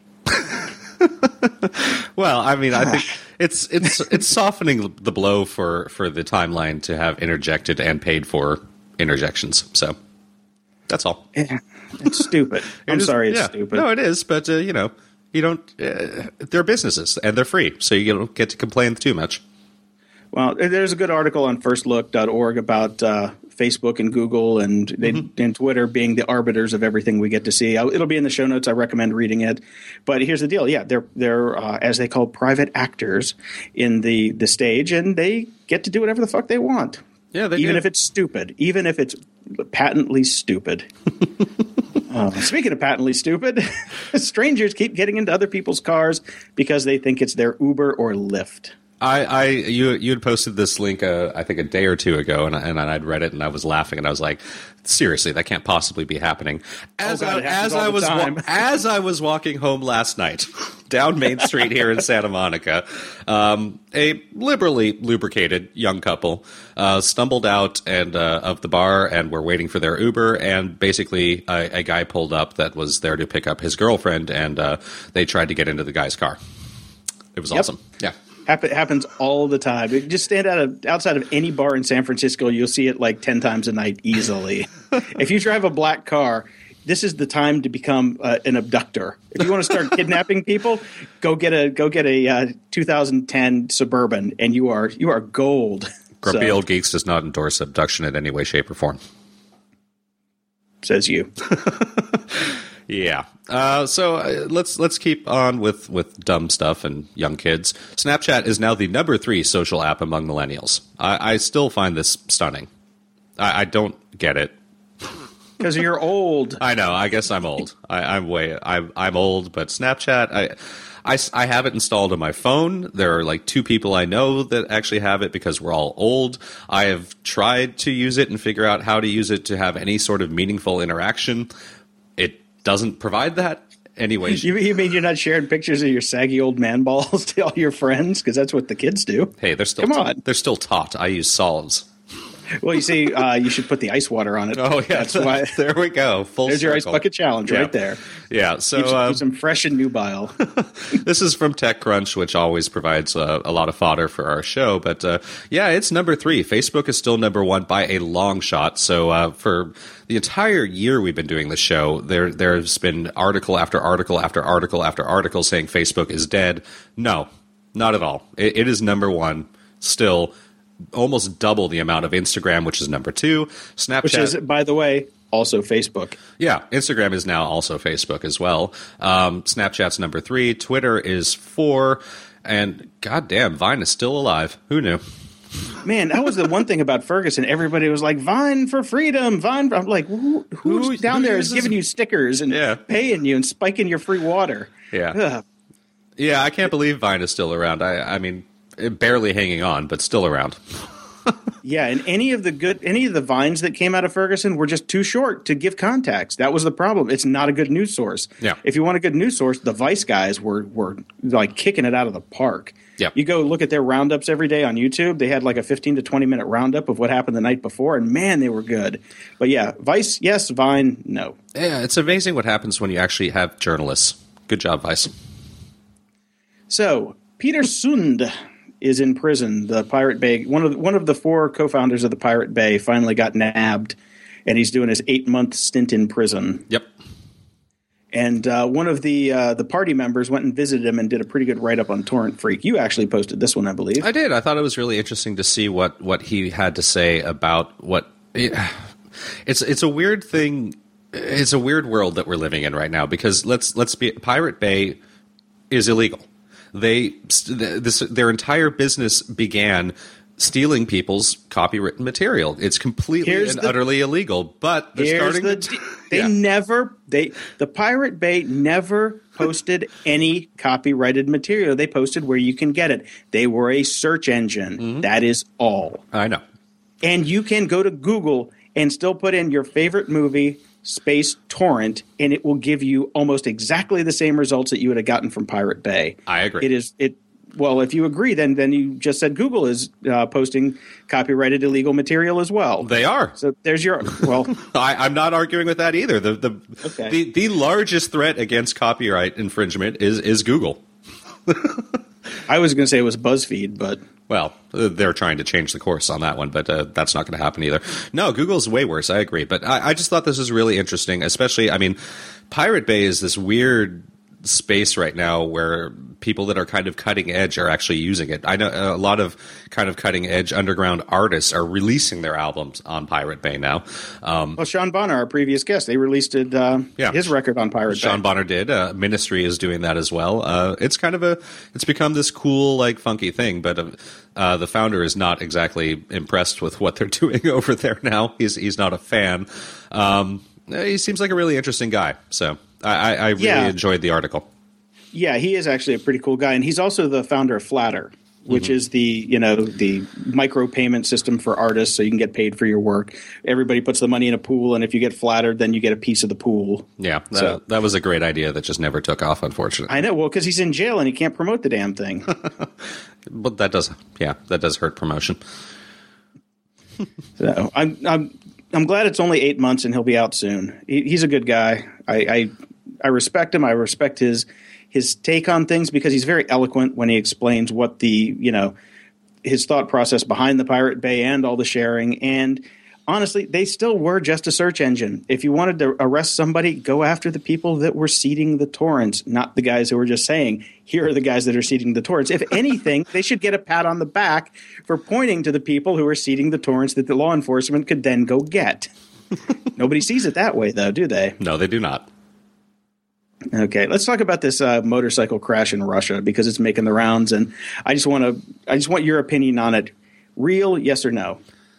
Well, I mean, I think it's it's it's softening the blow for, for the timeline to have interjected and paid for interjections. So that's all. Yeah, it's stupid. I'm is, sorry, it's yeah. stupid. No, it is, but uh, you know, you don't. Uh, they're businesses and they're free, so you don't get to complain too much. Well, there's a good article on first look dot org about uh, Facebook and Google and, they, mm-hmm. and Twitter being the arbiters of everything we get to see. I'll, it'll be in the show notes. I recommend reading it. But here's the deal. Yeah, they're, they're uh, as they call private actors in the, the stage, and they get to do whatever the fuck they want. Yeah, they Even do. if it's stupid. Even if it's patently stupid. uh, speaking of patently stupid, strangers keep getting into other people's cars because they think it's their Uber or Lyft. I, I, you, you had posted this link, uh, I think, a day or two ago, and, and I'd read it, and I was laughing, and I was like, "Seriously, that can't possibly be happening." As oh God, I, as I was wa- as I was walking home last night down Main Street here in Santa Monica, um, a liberally lubricated young couple uh, stumbled out and uh, of the bar and were waiting for their Uber, and basically a, a guy pulled up that was there to pick up his girlfriend, and uh, they tried to get into the guy's car. It was yep. awesome. Yeah. Happen, happens all the time. It just stand out of, outside of any bar in San Francisco, you'll see it like ten times a night easily. If you drive a black car, this is the time to become uh, an abductor. If you want to start kidnapping people, go get a go get a uh, two thousand ten Suburban, and you are you are gold. Grumpy so, Old Geeks does not endorse abduction in any way, shape, or form. Says you. Yeah. Uh, so uh, let's let's keep on with, with dumb stuff and young kids. Snapchat is now the number three social app among millennials. I, I still find this stunning. I, I don't get it. Because you're old. I know. I guess I'm old. I, I'm way. I'm I'm old. But Snapchat, I, I I have it installed on my phone. There are like two people I know that actually have it because we're all old. I have tried to use it and figure out how to use it to have any sort of meaningful interaction. It doesn't provide that anyway. You, you mean you're not sharing pictures of your saggy old man balls to all your friends? Because that's what the kids do. Hey, they're still Come t- on. They're still taught. I use solids. Well, you see, uh, you should put the ice water on it. Oh, yeah. That's why. There we go. Full There's circle. your ice bucket challenge yeah. right there. Yeah. So Use, um, use some fresh and nubile. This is from TechCrunch, which always provides uh, a lot of fodder for our show. But uh, yeah, it's number three. Facebook is still number one by a long shot. So uh, for the entire year we've been doing the show, there there's been article after article after article after article saying Facebook is dead. No, not at all. It, it is number one still. Almost double the amount of Instagram, which is number two. Snapchat, which is, by the way, also Facebook. Yeah, Instagram is now also Facebook as well. Um, Snapchat's number three. Twitter is four. And goddamn, Vine is still alive. Who knew? Man, that was the one thing about Ferguson. Everybody was like, Vine for freedom, Vine. For, I'm like, who, who's who, down who there is giving you stickers and yeah. paying you and spiking your free water? Yeah. Ugh. Yeah, I can't believe Vine is still around. I, I mean... barely hanging on, but still around. Yeah, and any of the good, any of the Vines that came out of Ferguson were just too short to give context. That was the problem. It's not a good news source. Yeah. If you want a good news source, the Vice guys were were like kicking it out of the park. Yeah. You go look at their roundups every day on YouTube. They had like a fifteen to twenty minute roundup of what happened the night before, and man, they were good. But yeah, Vice, yes. Vine, no. Yeah, it's amazing what happens when you actually have journalists. Good job, Vice. So Peter Sund is in prison. The Pirate Bay, one of the, one of the four co-founders of the Pirate Bay, finally got nabbed, and he's doing his eight month stint in prison. Yep. And uh, one of the uh, the party members went and visited him and did a pretty good write-up on Torrent Freak. You actually posted this one, I believe. I did. I thought it was really interesting to see what, what he had to say about what it, it's it's a weird thing. It's a weird world that we're living in right now because let's let's be Pirate Bay is illegal. They this their entire business began stealing people's copywritten material. It's completely here's and the, utterly illegal, but they're starting the, to they yeah. never they the Pirate Bay never posted any copyrighted material. They posted where you can get it. They were a search engine. Mm-hmm. That is all. I know. And you can go to Google and still put in your favorite movie space torrent, and it will give you almost exactly the same results that you would have gotten from Pirate Bay. I agree. It is it Well, if you agree, then then you just said Google is uh, posting copyrighted illegal material as well. They are. So there's your well. I, I'm not arguing with that either. The the, okay. the the largest threat against copyright infringement is is Google. I was going to say it was BuzzFeed, but well, they're trying to change the course on that one, but uh, that's not going to happen either. No, Google's way worse. I agree, but I, I just thought this was really interesting, especially. I mean, Pirate Bay is this weird space right now where people that are kind of cutting edge are actually using it. I know a lot of kind of cutting edge underground artists are releasing their albums on Pirate Bay now. Um, well, Sean Bonner, our previous guest, they released it, uh, yeah. his record on Pirate Sean Bay. Bonner did. Uh, Ministry is doing that as well. Uh, it's kind of a, it's become this cool, like funky thing, but uh, uh, the founder is not exactly impressed with what they're doing over there now. He's he's not a fan. Um, he seems like a really interesting guy. So I, I really yeah. enjoyed the article. Yeah, he is actually a pretty cool guy, and he's also the founder of Flatter, which mm-hmm. is the you know the micro payment system for artists, so you can get paid for your work. Everybody puts the money in a pool, and if you get flattered, then you get a piece of the pool. Yeah, that, so, that was a great idea that just never took off, unfortunately. I know, well, because he's in jail and he can't promote the damn thing. But that does, yeah, that does hurt promotion. so I'm I'm I'm glad it's only eight months and he'll be out soon. He, he's a good guy. I, I I respect him. I respect his. his take on things because he's very eloquent when he explains what the, you know, his thought process behind the Pirate Bay and all the sharing. And honestly, they still were just a search engine. If you wanted to arrest somebody, go after the people that were seeding the torrents, not the guys who were just saying, here are the guys that are seeding the torrents. If anything, they should get a pat on the back for pointing to the people who are seeding the torrents that the law enforcement could then go get. Nobody sees it that way, though, do they? No, they do not. Okay, let's talk about this uh, motorcycle crash in Russia because it's making the rounds, and I just want to I just want your opinion on it. Real, yes or no?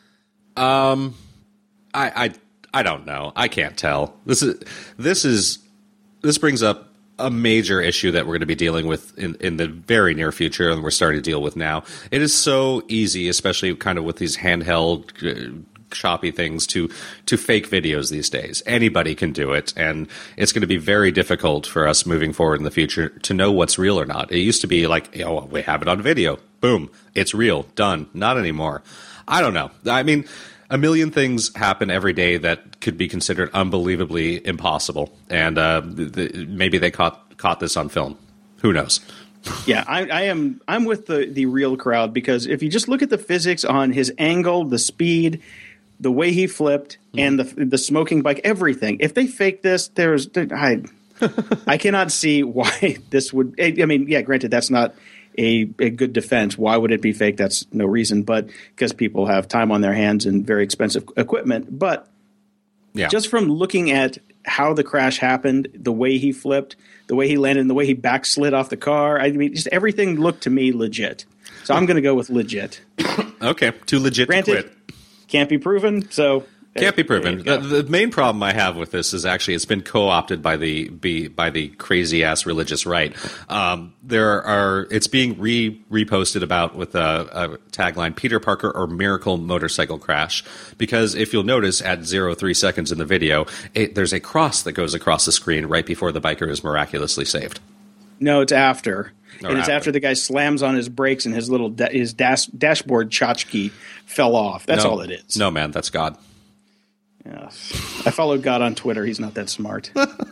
Um, I I I don't know. I can't tell. This is this is this brings up a major issue that we're going to be dealing with in, in the very near future, and we're starting to deal with now. It is so easy, especially kind of with these handheld Uh, choppy things to to fake videos these days. Anybody can do it, and it's going to be very difficult for us moving forward in the future to know what's real or not. It used to be like, oh, we have it on video. Boom. It's real. Done. Not anymore. I don't know. I mean, a million things happen every day that could be considered unbelievably impossible, and uh, the, maybe they caught caught this on film. Who knows? Yeah, I, I am. I'm with the the real crowd because if you just look at the physics on his angle, the speed, the way he flipped, and the the smoking bike, everything. If they fake this, there's I I cannot see why this would. I mean, yeah, granted, that's not a, a good defense. Why would it be fake? That's no reason, but because people have time on their hands and very expensive equipment. But yeah. just from looking at how the crash happened, the way he flipped, the way he landed, and the way he backslid off the car, I mean, just everything looked to me legit. So I'm going to go with legit. Okay, too legit Granted, to quit. Can't be proven, so can't be proven. The, the main problem I have with this is actually it's been co-opted by the be, by the crazy ass religious right. Um, there are it's being re reposted about with a, a tagline: Peter Parker or miracle motorcycle crash. Because if you'll notice, at zero three seconds in the video, it, there's a cross that goes across the screen right before the biker is miraculously saved. No, it's after. Or and it's after. after the guy slams on his brakes and his little da- his dash- dashboard tchotchke fell off. That's no, all it is. No, man, that's God. Yeah. I followed God on Twitter. He's not that smart.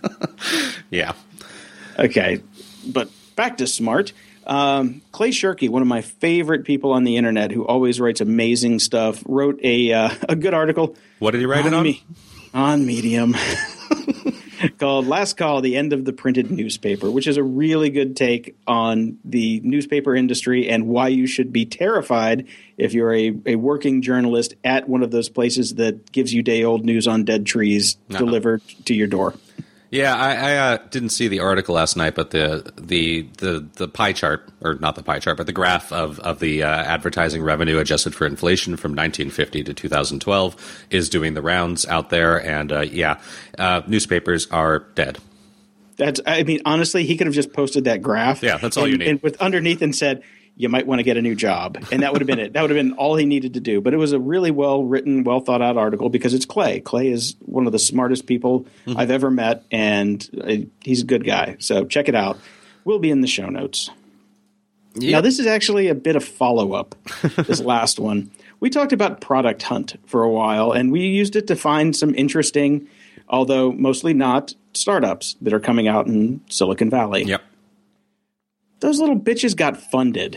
Yeah. Okay, but back to smart. Um, Clay Shirky, one of my favorite people on the internet who always writes amazing stuff, wrote a uh, a good article. What did he write it on? Me- on Medium. called Last Call, The End of the Printed Newspaper, which is a really good take on the newspaper industry and why you should be terrified if you're a, a working journalist at one of those places that gives you day-old news on dead trees no. delivered to your door. Yeah, I, I uh, didn't see the article last night, but the the the the pie chart, or not the pie chart, but the graph of of the uh, advertising revenue adjusted for inflation from nineteen fifty to two thousand twelve is doing the rounds out there, and uh, yeah, uh, newspapers are dead. That's, I mean, honestly, he could have just posted that graph. Yeah, that's all and, you need. And with underneath and said, you might want to get a new job. And that would have been it. That would have been all he needed to do. But it was a really well-written, well-thought-out article because it's Clay. Clay is one of the smartest people mm-hmm. I've ever met, and he's a good guy. So check it out. We'll be in the show notes. Yep. Now, this is actually a bit of follow-up, this last one. We talked about Product Hunt for a while, and we used it to find some interesting, although mostly not, startups that are coming out in Silicon Valley. Yep. Those little bitches got funded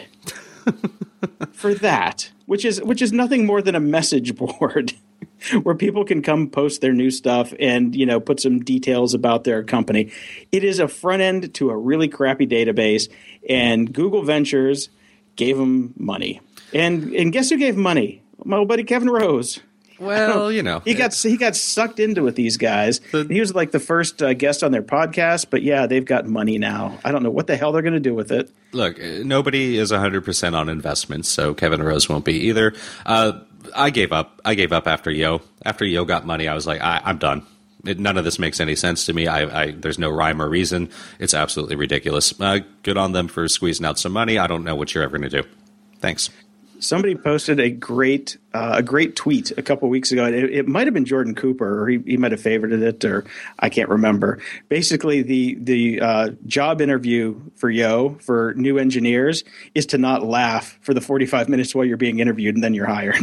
for that, which is which is nothing more than a message board where people can come post their new stuff and, you know, put some details about their company. It is a front end to a really crappy database, and Google Ventures gave them money. And and guess who gave money? My old buddy Kevin Rose. Well, you know, he got he got sucked into with these guys. The, he was like the first uh, guest on their podcast, but yeah, they've got money now. I don't know what the hell they're going to do with it. Look, nobody is one hundred percent on investments, so Kevin Rose won't be either. Uh, I gave up. I gave up after Yo. After Yo got money, I was like, I, I'm done. It, none of this makes any sense to me. I, I there's no rhyme or reason. It's absolutely ridiculous. Uh, good on them for squeezing out some money. I don't know what you're ever going to do. Thanks. Somebody posted a great uh, a great tweet a couple weeks ago. It, it might have been Jordan Cooper, or he, he might have favorited it, or I can't remember. Basically, the the uh, job interview for Yo for new engineers is to not laugh for the forty-five minutes while you're being interviewed, and then you're hired.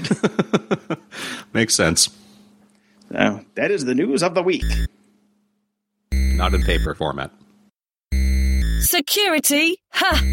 Makes sense. So that is the news of the week. Not in paper format. Security, ha!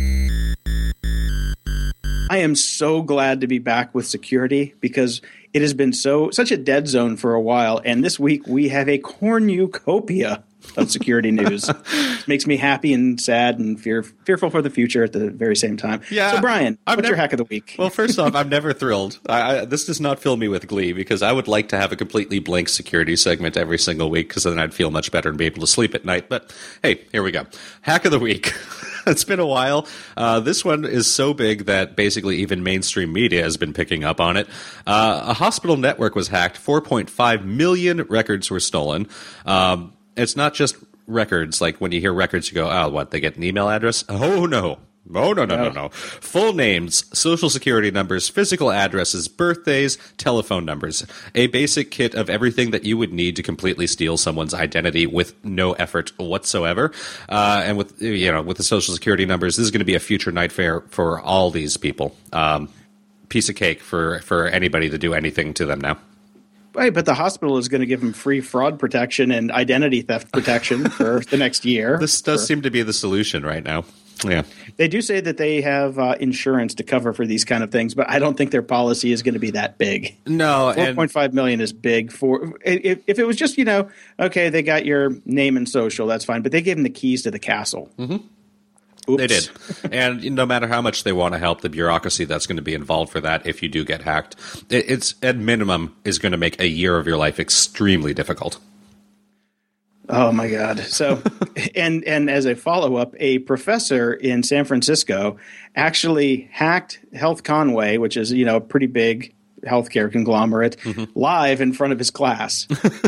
I am so glad to be back with security because it has been so such a dead zone for a while. And this week we have a cornucopia of security news. It makes me happy and sad and fear, fearful for the future at the very same time. Yeah, so, Brian, I'm what's never, your hack of the week? Well, first off, I'm never thrilled. I, I, this does not fill me with glee because I would like to have a completely blank security segment every single week because then I'd feel much better and be able to sleep at night. But hey, here we go. Hack of the week. It's been a while. Uh, this one is so big that basically even mainstream media has been picking up on it. Uh, a hospital network was hacked. four point five million records were stolen. Um, it's not just records. Like when you hear records, you go, oh, what, they get an email address? Oh, no. Oh, no, no, no, no. Full names, social security numbers, physical addresses, birthdays, telephone numbers. A basic kit of everything that you would need to completely steal someone's identity with no effort whatsoever. Uh, and with, you know, with the social security numbers, this is going to be a future nightmare for all these people. Um, piece of cake for, for anybody to do anything to them now. Right, but the hospital is going to give them free fraud protection and identity theft protection for the next year. This does for, seem to be the solution right now. Yeah, they do say that they have uh, insurance to cover for these kind of things, but I don't think their policy is going to be that big. No, four point five million is big for if, if it was just, you know, okay, they got your name and social, that's fine, but they gave them the keys to the castle. Mm-hmm. They did. And no matter how much they want to help, the bureaucracy that's going to be involved for that if you do get hacked, it's at minimum is going to make a year of your life extremely difficult. Oh, my God. So and and as a follow-up, a professor in San Francisco actually hacked Health Conway, which is, you know, a pretty big healthcare conglomerate, mm-hmm. live in front of his class.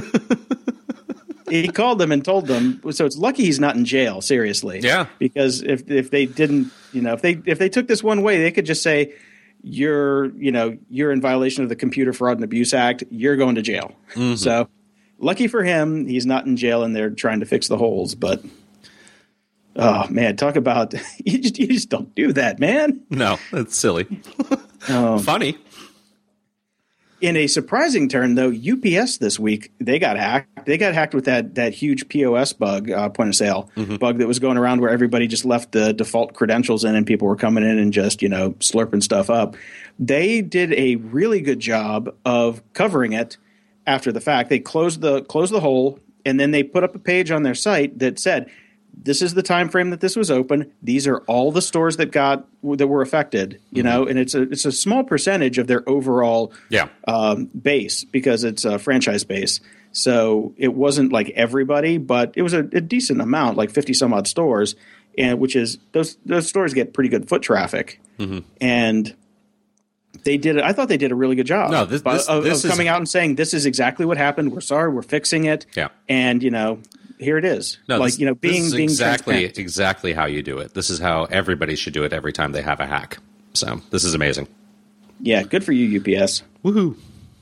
He called them and told them. So it's lucky he's not in jail. Seriously, yeah. Because if if they didn't, you know, if they if they took this one way, they could just say, "You're, you know, you're in violation of the Computer Fraud and Abuse Act. You're going to jail." Mm-hmm. So lucky for him, he's not in jail, and they're trying to fix the holes. But oh man, talk about you just you just don't do that, man. No, that's silly. um, Funny. In a surprising turn, though, U P S this week, they got hacked. They got hacked with that that huge P O S bug, uh, point of sale mm-hmm. bug that was going around where everybody just left the default credentials in and people were coming in and just, you know, slurping stuff up. They did a really good job of covering it after the fact. They closed the closed the hole and then they put up a page on their site that said, this is the time frame that this was open. These are all the stores that got that were affected, you mm-hmm. know, and it's a it's a small percentage of their overall yeah. um, base because it's a franchise base. So it wasn't like everybody, but it was a, a decent amount, like fifty some odd stores, and which is those those stores get pretty good foot traffic, mm-hmm. and they did it. I thought they did a really good job no, this, this, of, this of coming is, out and saying this is exactly what happened. We're sorry, we're fixing it. Yeah, and you know. Here it is. No, like this, you know, being this is being exactly exactly how you do it. This is how everybody should do it every time they have a hack. So this is amazing. Yeah, good for you, U P S. Woohoo!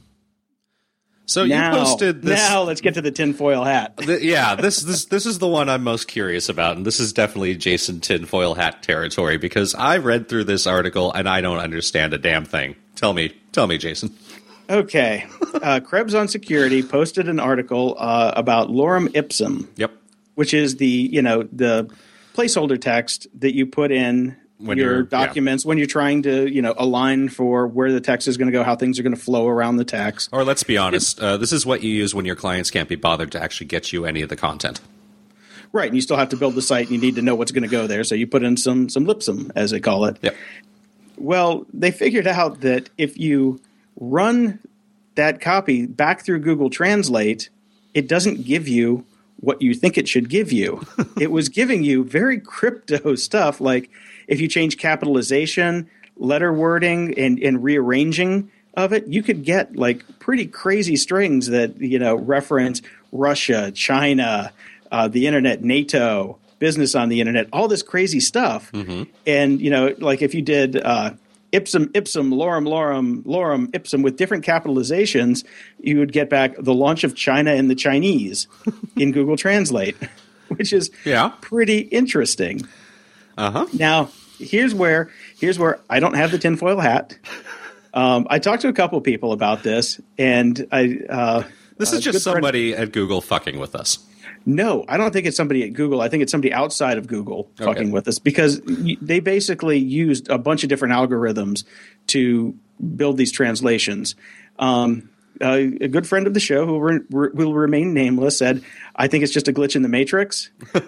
So now, you posted this. Now let's get to the tinfoil hat. The, yeah, this this this is the one I'm most curious about, and this is definitely Jason tinfoil hat territory because I read through this article and I don't understand a damn thing. Tell me, tell me, Jason. Okay. Uh, Krebs on Security posted an article uh, about lorem ipsum. Yep. Which is the, you know, the placeholder text that you put in when your documents yeah. when you're trying to, you know, align for where the text is going to go, how things are going to flow around the text. Or let's be honest, uh, this is what you use when your clients can't be bothered to actually get you any of the content. Right. And you still have to build the site and you need to know what's going to go there. So you put in some, some lipsum, as they call it. Yep. Well, they figured out that if you run that copy back through Google Translate, it doesn't give you what you think it should give you. It was giving you very crypto stuff, like if you change capitalization, letter wording, and, and rearranging of it, you could get like pretty crazy strings that, you know, reference Russia, China, uh, the internet, NATO, business on the internet, all this crazy stuff. Mm-hmm. And, you know, like if you did uh, ipsum, ipsum, lorem, lorem, lorem, ipsum with different capitalizations, you would get back the launch of China and the Chinese in Google Translate, which is yeah. pretty interesting. Uh-huh. Now, here's where here's where I don't have the tinfoil hat. Um, I talked to a couple people about this, and I uh, this is uh, just somebody friend, at Google fucking with us. No, I don't think it's somebody at Google. I think it's somebody outside of Google fucking okay. with us because they basically used a bunch of different algorithms to build these translations. Um, uh, a good friend of the show who re- re- will remain nameless said, I think it's just a glitch in the matrix,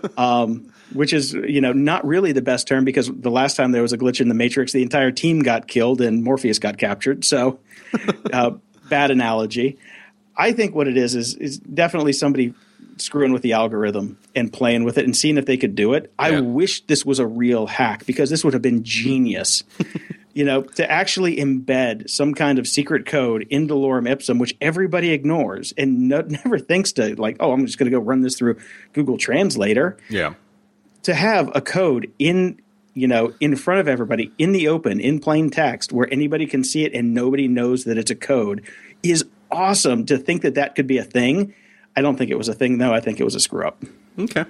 um, which is, you know, not really the best term because the last time there was a glitch in the matrix, the entire team got killed and Morpheus got captured. So uh, bad analogy. I think what it is is, is definitely somebody screwing with the algorithm and playing with it and seeing if they could do it. Yeah. I wish this was a real hack because this would have been genius. You know, to actually embed some kind of secret code into lorem ipsum, which everybody ignores and no, never thinks to like, oh, I'm just going to go run this through Google Translator. Yeah. To have a code in, you know, in front of everybody in the open, in plain text, where anybody can see it and nobody knows that it's a code is awesome. To think that that could be a thing. I don't think it was a thing, though. I think it was a screw up. Okay.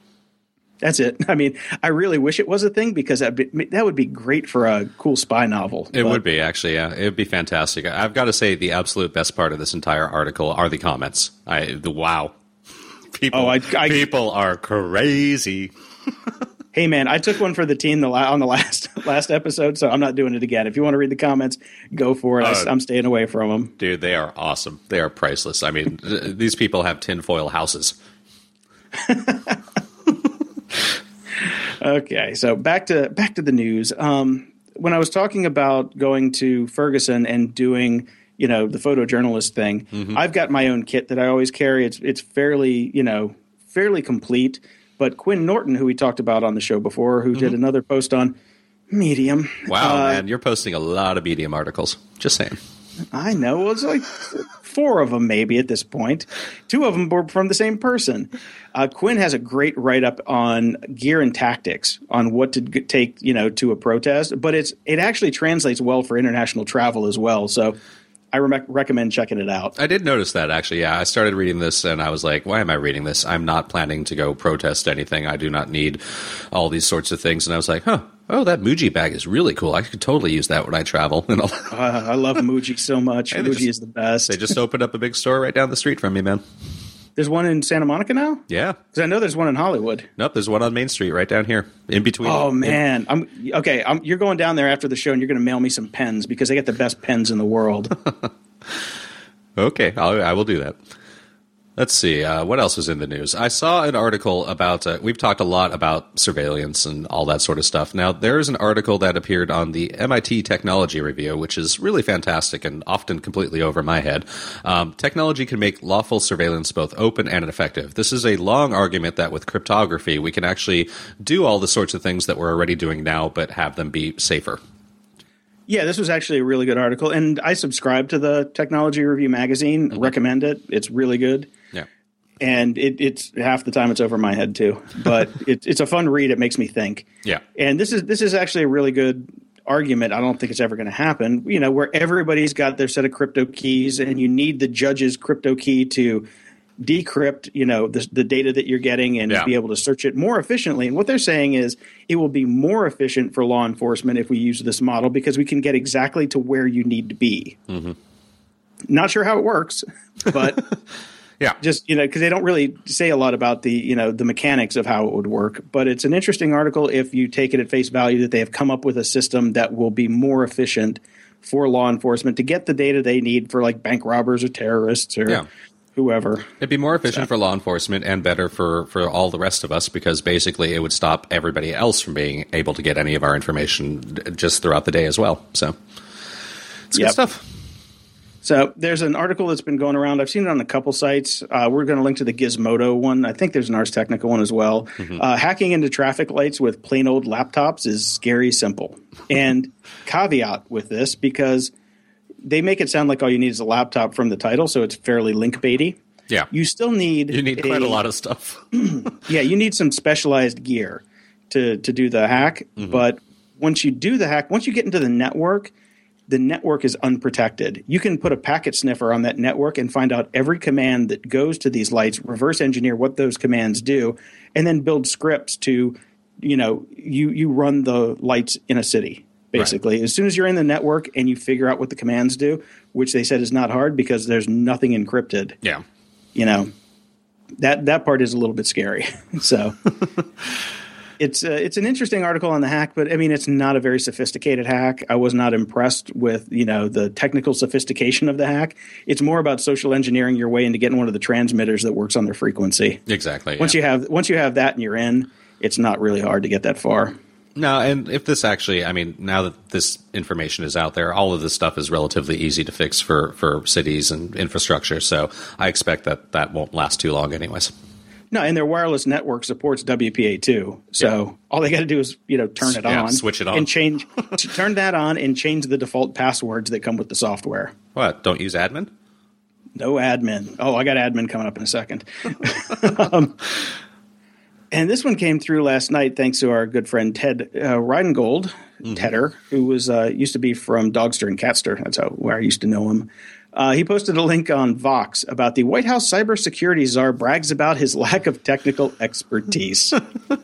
That's it. I mean, I really wish it was a thing because that be, that would be great for a cool spy novel. It but. would be, actually, yeah. It would be fantastic. I've got to say the absolute best part of this entire article are the comments. I the wow. People, oh, I, I, people are crazy. Hey, man, I took one for the team the la- on the last last episode, so I'm not doing it again. If you want to read the comments, go for it. Uh, I, I'm staying away from them. Dude, they are awesome. They are priceless. I mean, th- these people have tinfoil houses. Okay, so back to back to the news. Um, when I was talking about going to Ferguson and doing, you know, the photojournalist thing, mm-hmm. I've got my own kit that I always carry. It's it's fairly, you know, fairly complete. But Quinn Norton, who we talked about on the show before, who mm-hmm. did another post on Medium. Wow, uh, man, you're posting a lot of Medium articles. Just saying. I know. Well, it's like four of them maybe at this point. Two of them were from the same person. Uh, Quinn has a great write-up on gear and tactics on what to g- take, you know, to a protest. But it's it actually translates well for international travel as well. So I re- recommend checking it out. I did notice that, actually. Yeah, I started reading this, and I was like, why am I reading this? I'm not planning to go protest anything. I do not need all these sorts of things. And I was like, huh, oh, that Muji bag is really cool. I could totally use that when I travel. uh, I love Muji so much. Hey, Muji just, is the best. They just opened up a big store right down the street from me, man. There's one in Santa Monica now? Yeah. Because I know there's one in Hollywood. Nope, there's one on Main Street right down here, in between. Oh, man. In- I'm okay, I'm, you're going down there after the show, and you're going to mail me some pens because they get the best pens in the world. Okay, I'll, I will do that. Let's see. Uh, what else was in the news? I saw an article about, uh, we've talked a lot about surveillance and all that sort of stuff. Now, there's an article that appeared on the M I T Technology Review, which is really fantastic and often completely over my head. Um, technology can make lawful surveillance both open and effective. This is a long argument that with cryptography, we can actually do all the sorts of things that we're already doing now, but have them be safer. Yeah, this was actually a really good article, and I subscribe to the Technology Review magazine. Mm-hmm. Recommend it. It's really good. Yeah, and it, it's half the time it's over my head too, but it, it's a fun read. It makes me think. Yeah, and this is this is actually a really good argument. I don't think it's ever going to happen. You know, where everybody's got their set of crypto keys, and you need the judge's crypto key to decrypt, you know, the, the data that you're getting and yeah. be able to search it more efficiently. And what they're saying is it will be more efficient for law enforcement if we use this model because we can get exactly to where you need to be. Mm-hmm. Not sure how it works, but yeah, just, you know, because they don't really say a lot about the, you know, the mechanics of how it would work. But it's an interesting article if you take it at face value that they have come up with a system that will be more efficient for law enforcement to get the data they need for like bank robbers or terrorists or yeah. whoever. It'd be more efficient so. for law enforcement and better for, for all the rest of us because basically it would stop everybody else from being able to get any of our information just throughout the day as well. So it's yep. good stuff. So there's an article that's been going around. I've seen it on a couple sites. Uh, we're going to link to the Gizmodo one. I think there's an Ars Technica one as well. Mm-hmm. Uh, hacking into traffic lights with plain old laptops is scary simple. And caveat with this because they make it sound like all you need is a laptop from the title, so it's fairly link baity. Yeah. You still need You need quite a, a lot of stuff. yeah, you need some specialized gear to, to do the hack. Mm-hmm. But once you do the hack, once you get into the network, the network is unprotected. You can put a packet sniffer on that network and find out every command that goes to these lights, reverse engineer what those commands do, and then build scripts to, you know, you, you run the lights in a city. Basically, right. As soon as you're in the network and you figure out what the commands do, which they said is not hard because there's nothing encrypted. Yeah. You know, that that part is a little bit scary. So it's uh, it's an interesting article on the hack, but I mean, it's not a very sophisticated hack. I was not impressed with, you know, the technical sophistication of the hack. It's more about social engineering your way into getting one of the transmitters that works on their frequency. Exactly. Once yeah. you have once you have that and you're in, it's not really hard to get that far. No, and if this actually, I mean, now that this information is out there, all of this stuff is relatively easy to fix for, for cities and infrastructure. So I expect that that won't last too long anyways. No, and their wireless network supports W P A two. So yeah. all they got to do is, you know, turn it yeah, on. Switch it on. And change, turn that on and change the default passwords that come with the software. What? Don't use admin? No admin. Oh, I got admin coming up in a second. um, And this one came through last night thanks to our good friend Ted uh, Reingold, mm-hmm. Tedder, who was uh, used to be from Dogster and Catster. That's how where I used to know him. Uh, he posted a link on Vox about the White House cybersecurity czar brags about his lack of technical expertise.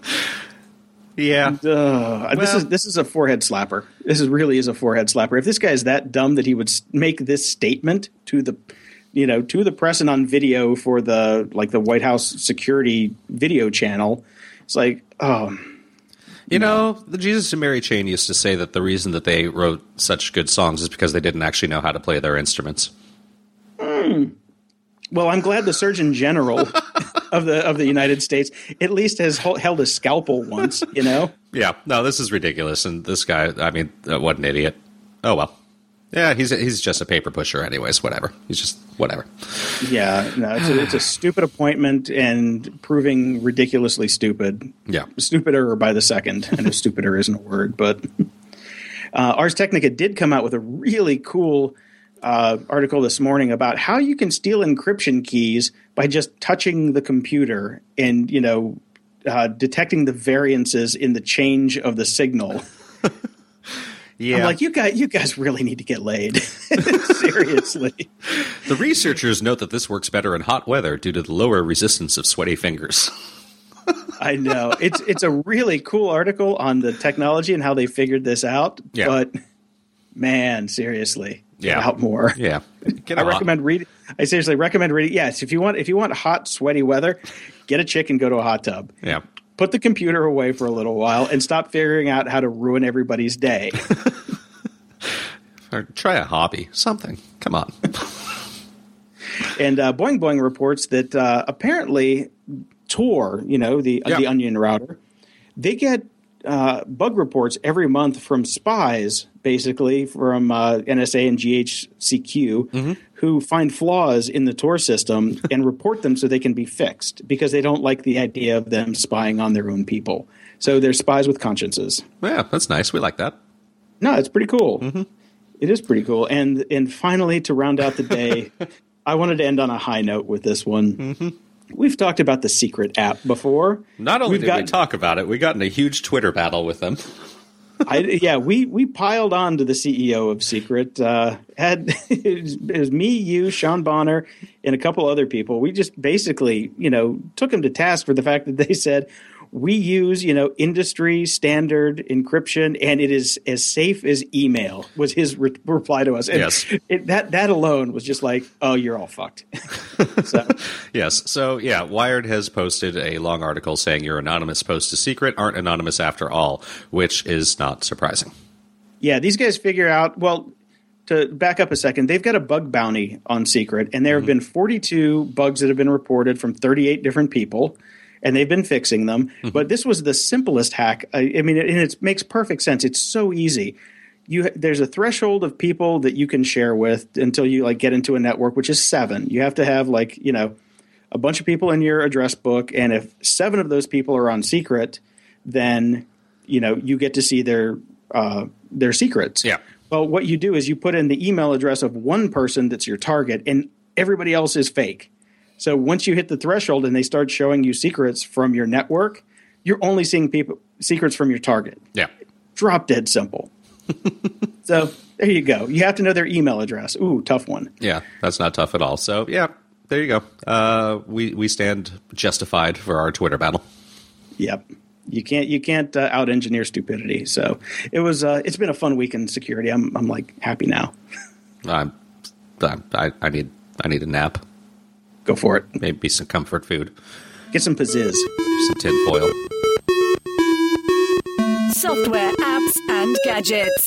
yeah, and, uh, well, this is this is a forehead slapper. This is really is a forehead slapper. If this guy is that dumb that he would make this statement to the you know, to the press and on video for the like the White House security video channel. It's like, oh, you know, the Jesus and Mary chain used to say that the reason that they wrote such good songs is because they didn't actually know how to play their instruments. Mm. Well, I'm glad the Surgeon General of the of the United States at least has held a scalpel once. You know? Yeah. No, this is ridiculous. And this guy, I mean, uh, what an idiot. Oh well. Yeah, he's he's just a paper pusher anyways, whatever. He's just whatever. Yeah, no, it's a, it's a stupid appointment and proving ridiculously stupid. Yeah. Stupider by the second. I know stupider isn't a word, but uh, Ars Technica did come out with a really cool uh, article this morning about how you can steal encryption keys by just touching the computer and, you know, uh, detecting the variances in the change of the signal. Yeah. I'm like, you guys, you guys really need to get laid. Seriously. The researchers note that this works better in hot weather due to the lower resistance of sweaty fingers. I know. It's it's a really cool article on the technology and how they figured this out. Yeah. But, man, seriously, get yeah. out more. Yeah. Get I recommend reading. I seriously recommend reading. Yes, if you want if you want hot, sweaty weather, get a chick and go to a hot tub. Yeah. Put the computer away for a little while and stop figuring out how to ruin everybody's day. Or try a hobby. Something. Come on. And uh, Boing Boing reports that uh, apparently Tor, you know, the yeah. the Onion router, they get uh, bug reports every month from spies, basically from uh, N S A and G H Q, mm-hmm. who find flaws in the Tor system and report them so they can be fixed because they don't like the idea of them spying on their own people. So they're spies with consciences. Yeah, that's nice. We like that. No, it's pretty cool. Mm-hmm. It is pretty cool. And and finally, to round out the day, I wanted to end on a high note with this one. Mm-hmm. We've talked about the Secret app before. Not only We've did gotten, we talk about it, we got in a huge Twitter battle with them. I, yeah, we, we piled on to the C E O of Secret. Uh, had it was, it was me, you, Sean Bonner, and a couple other people. We just basically, you know, took them to task for the fact that they said, we use, you know, industry standard encryption, and it is as safe as email, was his re- reply to us. And yes. It, that that alone was just like, oh, you're all fucked. so. Yes. So, yeah, Wired has posted a long article saying your anonymous posts to Secret aren't anonymous after all, which is not surprising. Yeah, these guys figure out, well, to back up a second, they've got a bug bounty on Secret, and there have mm-hmm. been forty-two bugs that have been reported from thirty-eight different people. And they've been fixing them. Mm-hmm. But this was the simplest hack. I, I mean, it, and it makes perfect sense. It's so easy. You There's a threshold of people that you can share with until you like get into a network, which is seven. You have to have like, you know, a bunch of people in your address book. And if seven of those people are on Secret, then, you know, you get to see their uh, their secrets. Yeah. Well, what you do is you put in the email address of one person that's your target, and everybody else is fake. So once you hit the threshold and they start showing you secrets from your network, you're only seeing people secrets from your target. Yeah. Drop dead simple. So there you go. You have to know their email address. Ooh, tough one. Yeah, that's not tough at all. So, yeah, there you go. Uh, we, we stand justified for our Twitter battle. Yep. You can't you can't uh, out-engineer stupidity. So it was uh, it's been a fun week in security. I'm I'm like happy now. I'm, I'm I I need I need a nap. Go for it. Maybe some comfort food. Get some pizzazz. Some tin foil. Software, apps, and gadgets.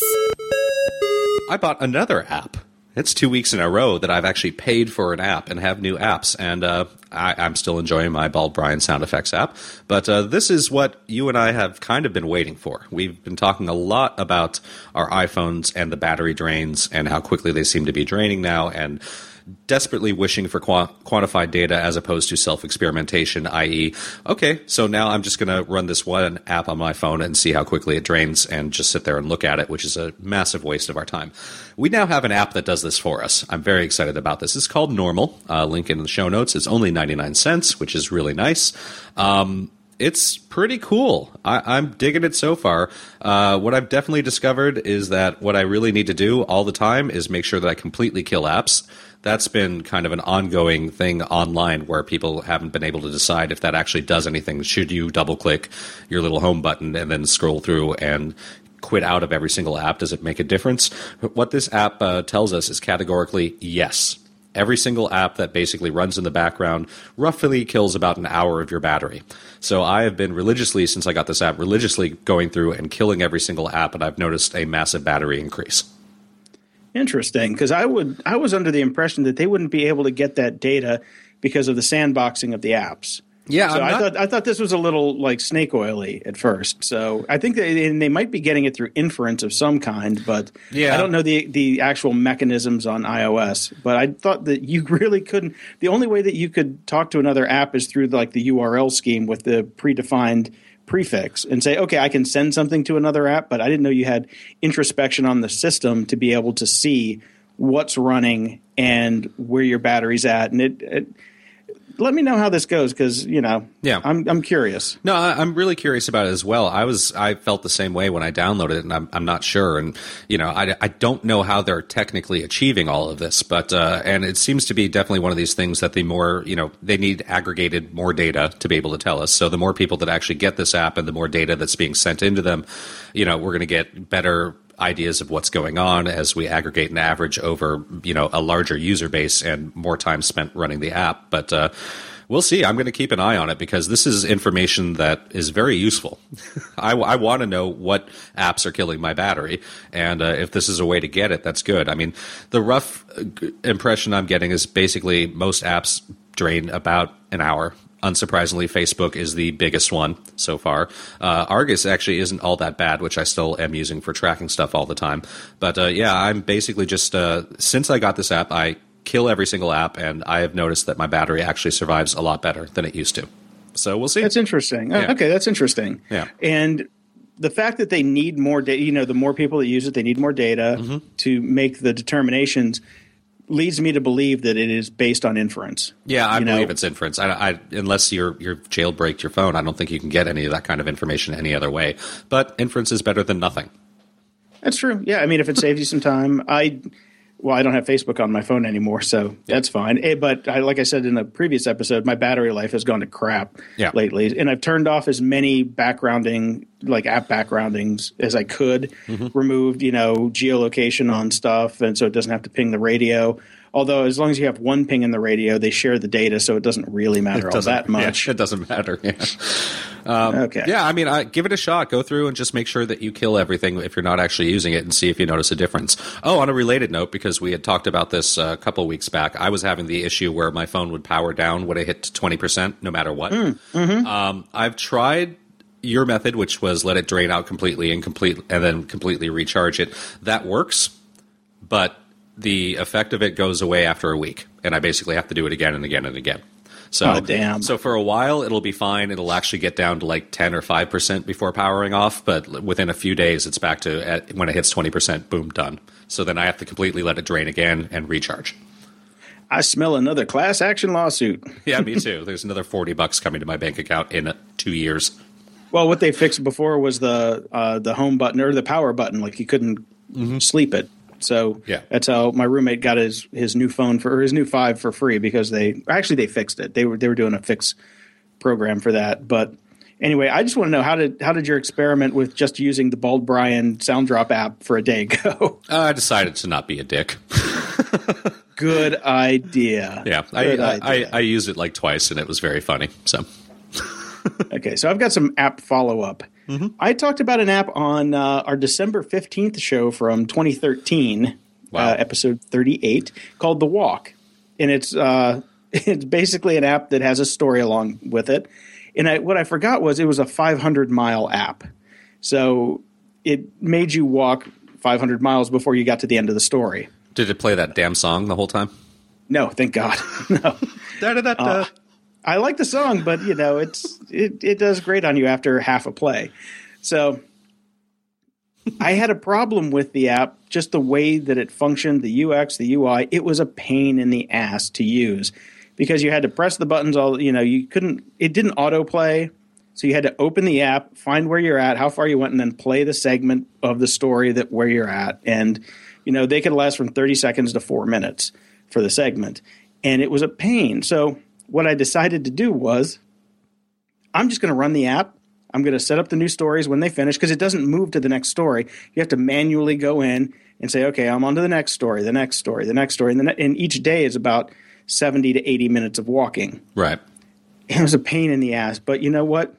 I bought another app. It's two weeks in a row that I've actually paid for an app and have new apps. And uh, I, I'm still enjoying my Bald Brian sound effects app. But uh, this is what you and I have kind of been waiting for. We've been talking a lot about our iPhones and the battery drains and how quickly they seem to be draining now, and desperately wishing for qu- quantified data as opposed to self-experimentation, that is, okay, so now I'm just going to run this one app on my phone and see how quickly it drains and just sit there and look at it, which is a massive waste of our time. We now have an app that does this for us. I'm very excited about this. It's called Normal. Uh, link in the show notes. It's only ninety-nine cents, which is really nice. Um, It's pretty cool. I, I'm digging it so far. Uh, what I've definitely discovered is that what I really need to do all the time is make sure that I completely kill apps. That's been kind of an ongoing thing online where people haven't been able to decide if that actually does anything. Should you double-click your little home button and then scroll through and quit out of every single app? Does it make a difference? What this app uh, tells us is categorically yes. Every single app that basically runs in the background roughly kills about an hour of your battery. So I have been religiously, since I got this app, religiously going through and killing every single app, and I've noticed a massive battery increase. Interesting, because I would I was under the impression that they wouldn't be able to get that data because of the sandboxing of the apps. Yeah, so I'm I not... thought I thought this was a little like snake oily at first. So I think they they might be getting it through inference of some kind, but yeah. I don't know the the actual mechanisms on iOS. But I thought that you really couldn't. The only way that you could talk to another app is through like the U R L scheme with the predefined prefix and say, okay, I can send something to another app, but I didn't know you had introspection on the system to be able to see what's running and where your battery's at. And it, it let me know how this goes, because you know, yeah, I'm I'm curious. No, I, I'm really curious about it as well. I was I felt the same way when I downloaded it, and I'm I'm not sure, and you know, I, I don't know how they're technically achieving all of this, but uh, and it seems to be definitely one of these things that the more you know, they need aggregated more data to be able to tell us. So the more people that actually get this app and the more data that's being sent into them, you know, we're going to get better ideas of what's going on as we aggregate an average over, you know, a larger user base and more time spent running the app. But uh, We'll see. I'm going to keep an eye on it because this is information that is very useful. I, I want to know what apps are killing my battery, and uh, if this is a way to get it, that's good. I mean, the rough impression I'm getting is basically most apps drain about an hour. Unsurprisingly, Facebook is the biggest one so far. Uh, Argus actually isn't all that bad, which I still am using for tracking stuff all the time. But uh, yeah, I'm basically just, uh, since I got this app, I kill every single app, and I have noticed that my battery actually survives a lot better than it used to. So we'll see. That's interesting. Yeah. Okay, that's interesting. Yeah. And the fact that they need more data, you know, the more people that use it, they need more data mm-hmm. to make the determinations, leads me to believe that it is based on inference. Yeah, I you believe know? it's inference. I, I, unless you're you're jailbreaked your phone, I don't think you can get any of that kind of information any other way. But inference is better than nothing. That's true. Yeah, I mean, if it saves you some time, I well, I don't have Facebook on my phone anymore, so yeah. that's fine. But I, like I said in a previous episode, my battery life has gone to crap yeah. lately, and I've turned off as many backgrounding, like app backgroundings, as I could. Mm-hmm. Removed, you know, geolocation on stuff, and so it doesn't have to ping the radio. Although, as long as you have one ping in the radio, they share the data, so it doesn't really matter all that much. Yeah, it doesn't matter. Yeah. Um, okay. Yeah, I mean, I, give it a shot. Go through and just make sure that you kill everything if you're not actually using it, and see if you notice a difference. Oh, on a related note, because we had talked about this uh, a couple weeks back, I was having the issue where my phone would power down when it hit twenty percent, no matter what. Mm, mm-hmm. um, I've tried your method, which was let it drain out completely and complete, and then completely recharge it. That works, but the effect of it goes away after a week, and I basically have to do it again and again and again. So, oh, damn. So for a while, it'll be fine. It'll actually get down to like ten or five percent before powering off, but within a few days, it's back to, at, when it hits twenty percent, boom, done. So then I have to completely let it drain again and recharge. I smell another class action lawsuit. Yeah, me too. There's another forty bucks coming to my bank account in two years. Well, what they fixed before was the uh, the home button or the power button. Like you couldn't mm-hmm. sleep it. So yeah. that's how my roommate got his, his new phone for or his new five for free because they actually they fixed it. They were they were doing a fix program for that. But anyway, I just want to know how did how did your experiment with just using the Bald Brian Sound Drop app for a day go? Uh, I decided to not be a dick. Good idea. Yeah, Good I, idea. I I used it like twice and it was very funny. So okay, so I've got some app follow up. Mm-hmm. I talked about an app on uh, our December fifteenth show from twenty thirteen, wow. uh, episode thirty-eight, called The Walk. And it's uh, it's basically an app that has a story along with it. And I, what I forgot was it was a five hundred mile app. So it made you walk five hundred miles before you got to the end of the story. Did it play that damn song the whole time? No, thank God. No. Da-da-da-da. Uh, I like the song, but you know, it's it, it does great on you after half a play. So I had a problem with the app, just the way that it functioned, the U X, the U I. It was a pain in the ass to use because you had to press the buttons all, you know, you couldn't, it didn't autoplay. So you had to open the app, find where you're at, how far you went, and then play the segment of the story that where you're at. And, you know, they could last from thirty seconds to four minutes for the segment. And it was a pain. So what I decided to do was I'm just going to run the app. I'm going to set up the new stories when they finish because it doesn't move to the next story. You have to manually go in and say, okay, I'm on to the next story, the next story, the next story. And, the ne- and each day is about seventy to eighty minutes of walking. Right. It was a pain in the ass. But you know what?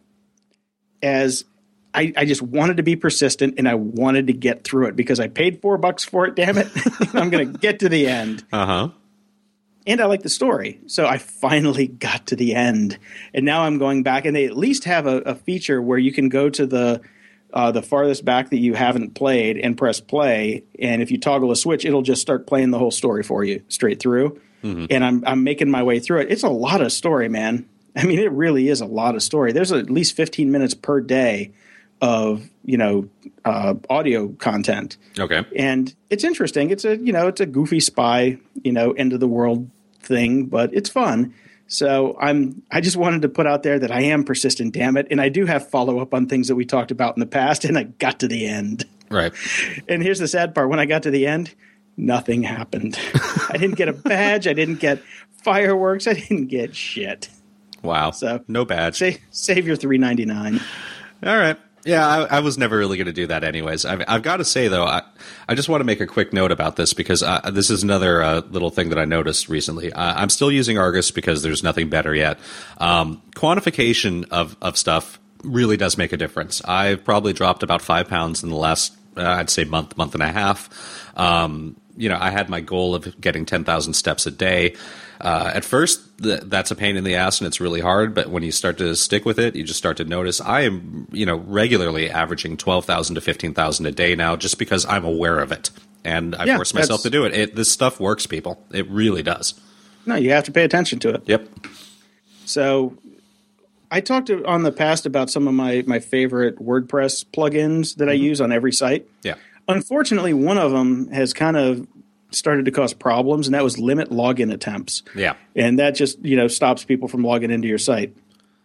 As I, I just wanted to be persistent and I wanted to get through it because I paid four bucks for it, damn it. I'm going to get to the end. Uh-huh. And I like the story. So I finally got to the end. And now I'm going back. And they at least have a, a feature where you can go to the uh, the farthest back that you haven't played and press play. And if you toggle a switch, it'll just start playing the whole story for you straight through. Mm-hmm. And I'm I'm making my way through it. It's a lot of story, man. I mean, it really is a lot of story. There's at least fifteen minutes per day of, you know, uh, audio content. Okay. And it's interesting. It's a, you know, it's a goofy spy, you know, end of the world thing, but it's fun. So I'm, I just wanted to put out there that I am persistent, damn it. And I do have follow up on things that we talked about in the past, and I got to the end. Right. And here's the sad part. When I got to the end, nothing happened. I didn't get a badge. I didn't get fireworks. I didn't get shit. Wow. So no badge. Sa- save your three ninety-nine. All right. Yeah, I, I was never really going to do that anyways. I've, I've got to say, though, I, I just want to make a quick note about this because uh, this is another uh, little thing that I noticed recently. Uh, I'm still using Argus because there's nothing better yet. Um, quantification of, of stuff really does make a difference. I've probably dropped about five pounds in the last, uh, I'd say, month, month and a half. Um, you know, I had my goal of getting ten thousand steps a day. Uh, at first, th- that's a pain in the ass and it's really hard. But when you start to stick with it, you just start to notice I am, you know, regularly averaging twelve thousand to fifteen thousand a day now just because I'm aware of it. And I yeah, force myself to do it. it. This stuff works, people. It really does. No, you have to pay attention to it. Yep. So I talked to, on the past about some of my, my favorite WordPress plugins that mm-hmm. I use on every site. Yeah. Unfortunately, one of them has kind of started to cause problems, and that was limit login attempts. Yeah. And that just, you know, stops people from logging into your site.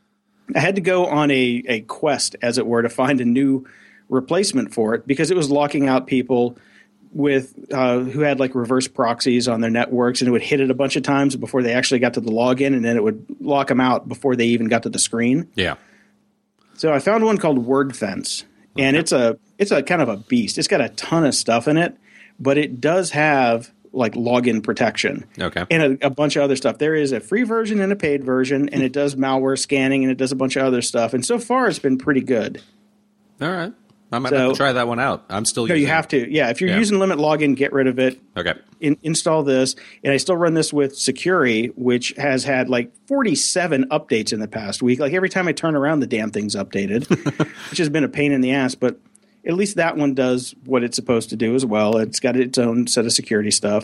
I had to go on a, a quest, as it were, to find a new replacement for it because it was locking out people with uh, who had like reverse proxies on their networks, and it would hit it a bunch of times before they actually got to the login, and then it would lock them out before they even got to the screen. Yeah. So I found one called WordFence, and okay. it's a it's a kind of a beast. It's got a ton of stuff in it, but it does have like login protection. Okay. And a, a bunch of other stuff. There is a free version and a paid version, and it does malware scanning, and it does a bunch of other stuff. And so far, it's been pretty good. All right. I might so, have to try that one out. I'm still no, using it. You have to. Yeah, if you're yeah. using limit login, get rid of it. Okay. In, install this. And I still run this with Securi, which has had like forty-seven updates in the past week. Like every time I turn around, the damn thing's updated, which has been a pain in the ass. But at least that one does what it's supposed to do as well. It's got its own set of security stuff.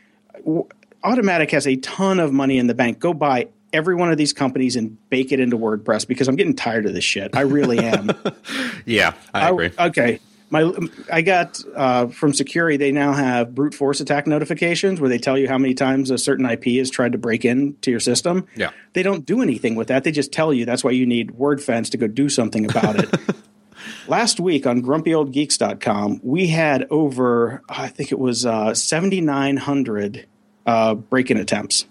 Automatic has a ton of money in the bank. Go buy every one of these companies and bake it into WordPress because I'm getting tired of this shit. I really am. yeah, I agree. I, okay. My, I got uh, from Securi, they now have brute force attack notifications where they tell you how many times a certain I P has tried to break into your system. Yeah. They don't do anything with that. They just tell you. That's why you need WordFence to go do something about it. Last week on grumpy old geeks dot com, we had over, I think it was uh, seventy-nine hundred uh, break-in attempts.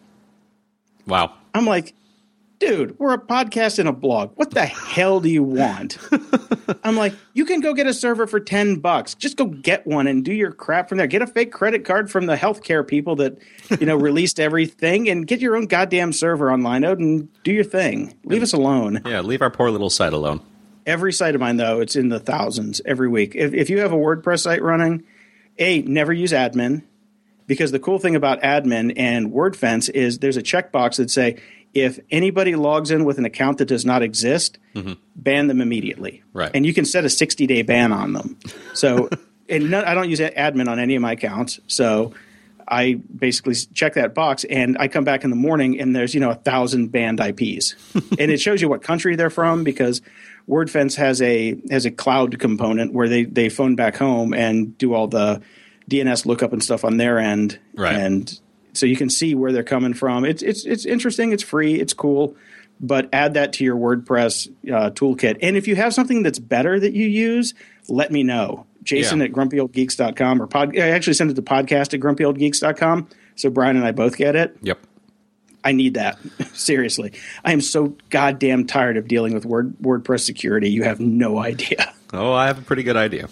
Wow. I'm like, dude, we're a podcast and a blog. What the hell do you want? I'm like, you can go get a server for ten bucks. Just go get one and do your crap from there. Get a fake credit card from the healthcare people that, you know, released everything and get your own goddamn server on Linode and do your thing. Leave us alone. Yeah, leave our poor little site alone. Every site of mine, though, it's in the thousands every week. If, if you have a WordPress site running, A, never use admin, because the cool thing about admin and WordFence is there's a checkbox that say, if anybody logs in with an account that does not exist, mm-hmm. ban them immediately. Right. And you can set a sixty-day ban on them. So and no, I don't use admin on any of my accounts, so I basically check that box, and I come back in the morning, and there's, you know, a thousand banned I Ps. And it shows you what country they're from because WordFence has a has a cloud component where they, they phone back home and do all the D N S lookup and stuff on their end. Right. And so you can see where they're coming from. It's it's it's interesting. It's free. It's cool. But add that to your WordPress uh, toolkit. And if you have something that's better that you use, let me know. Jason yeah. at grumpy old geeks dot com or pod, I actually sent it to podcast at grumpy old geeks dot com so Brian and I both get it. Yep. I need that. Seriously. I am so goddamn tired of dealing with Word, WordPress security. You have no idea. Oh, I have a pretty good idea.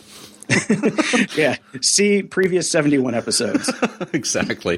Yeah. See previous seventy-one episodes. Exactly.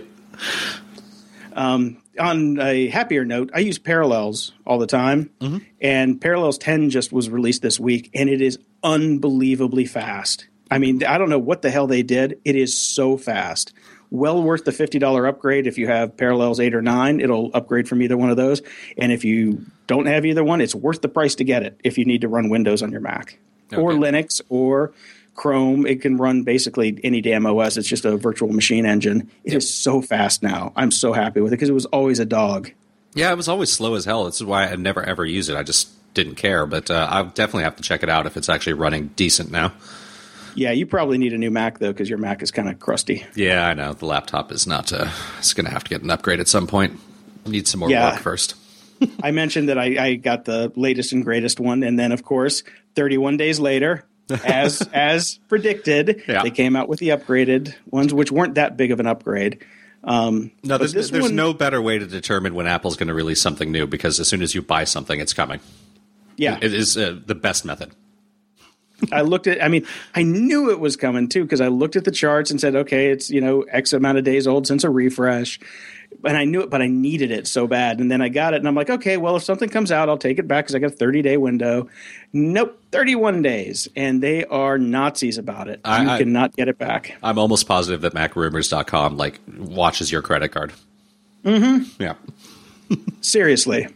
Um, on a happier note, I use Parallels all the time. Mm-hmm. And Parallels ten just was released this week, and it is unbelievably fast. I mean, I don't know what the hell they did. It is so fast. Well worth the fifty dollars upgrade. If you have Parallels eight or nine, it'll upgrade from either one of those. And if you don't have either one, it's worth the price to get it if you need to run Windows on your Mac. Okay. Or Linux or Chrome. It can run basically any damn O S. It's just a virtual machine engine. It yep. is so fast now. I'm so happy with it because it was always a dog. Yeah, it was always slow as hell. This is why I never ever use it. I just didn't care. But uh, I'll definitely have to check it out if it's actually running decent now. Yeah, you probably need a new Mac, though, because your Mac is kind of crusty. Yeah, I know. The laptop is not uh, – it's going to have to get an upgrade at some point. Need some more yeah. work first. I mentioned that I, I got the latest and greatest one. And then, of course, thirty-one days later, as as predicted, yeah. they came out with the upgraded ones, which weren't that big of an upgrade. Um, no, there's, there's one, no better way to determine when Apple's going to release something new because as soon as you buy something, it's coming. Yeah. It is uh, the best method. I looked at, I mean, I knew it was coming too, because I looked at the charts and said, okay, it's, you know, X amount of days old since a refresh. And I knew it, but I needed it so bad. And then I got it and I'm like, okay, well, if something comes out, I'll take it back because I got a thirty day window. Nope, thirty-one days. And they are Nazis about it. I, you I, cannot get it back. I'm almost positive that Mac Rumors dot com like watches your credit card. Mm-hmm. Yeah. Seriously.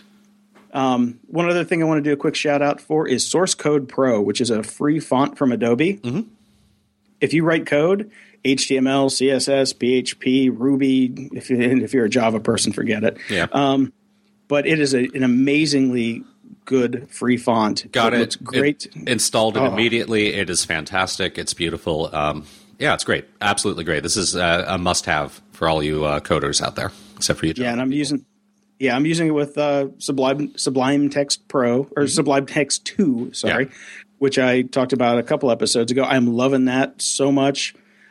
Um, one other thing I want to do a quick shout out for is Source Code Pro, which is a free font from Adobe. Mm-hmm. If you write code, H T M L, C S S, P H P, Ruby, if, you, if you're a Java person, forget it. Yeah. Um, but it is a, an amazingly good free font. Got it. It looks great. It, installed it Oh. immediately. It is fantastic. It's beautiful. Um, yeah, it's great. Absolutely great. This is a, a must-have for all you uh, coders out there, except for you, John. Yeah, and I'm using yeah, I'm using it with uh, Sublime Sublime Text Pro or mm-hmm. Sublime Text two, sorry, yeah. which I talked about a couple episodes ago. I'm loving that so much.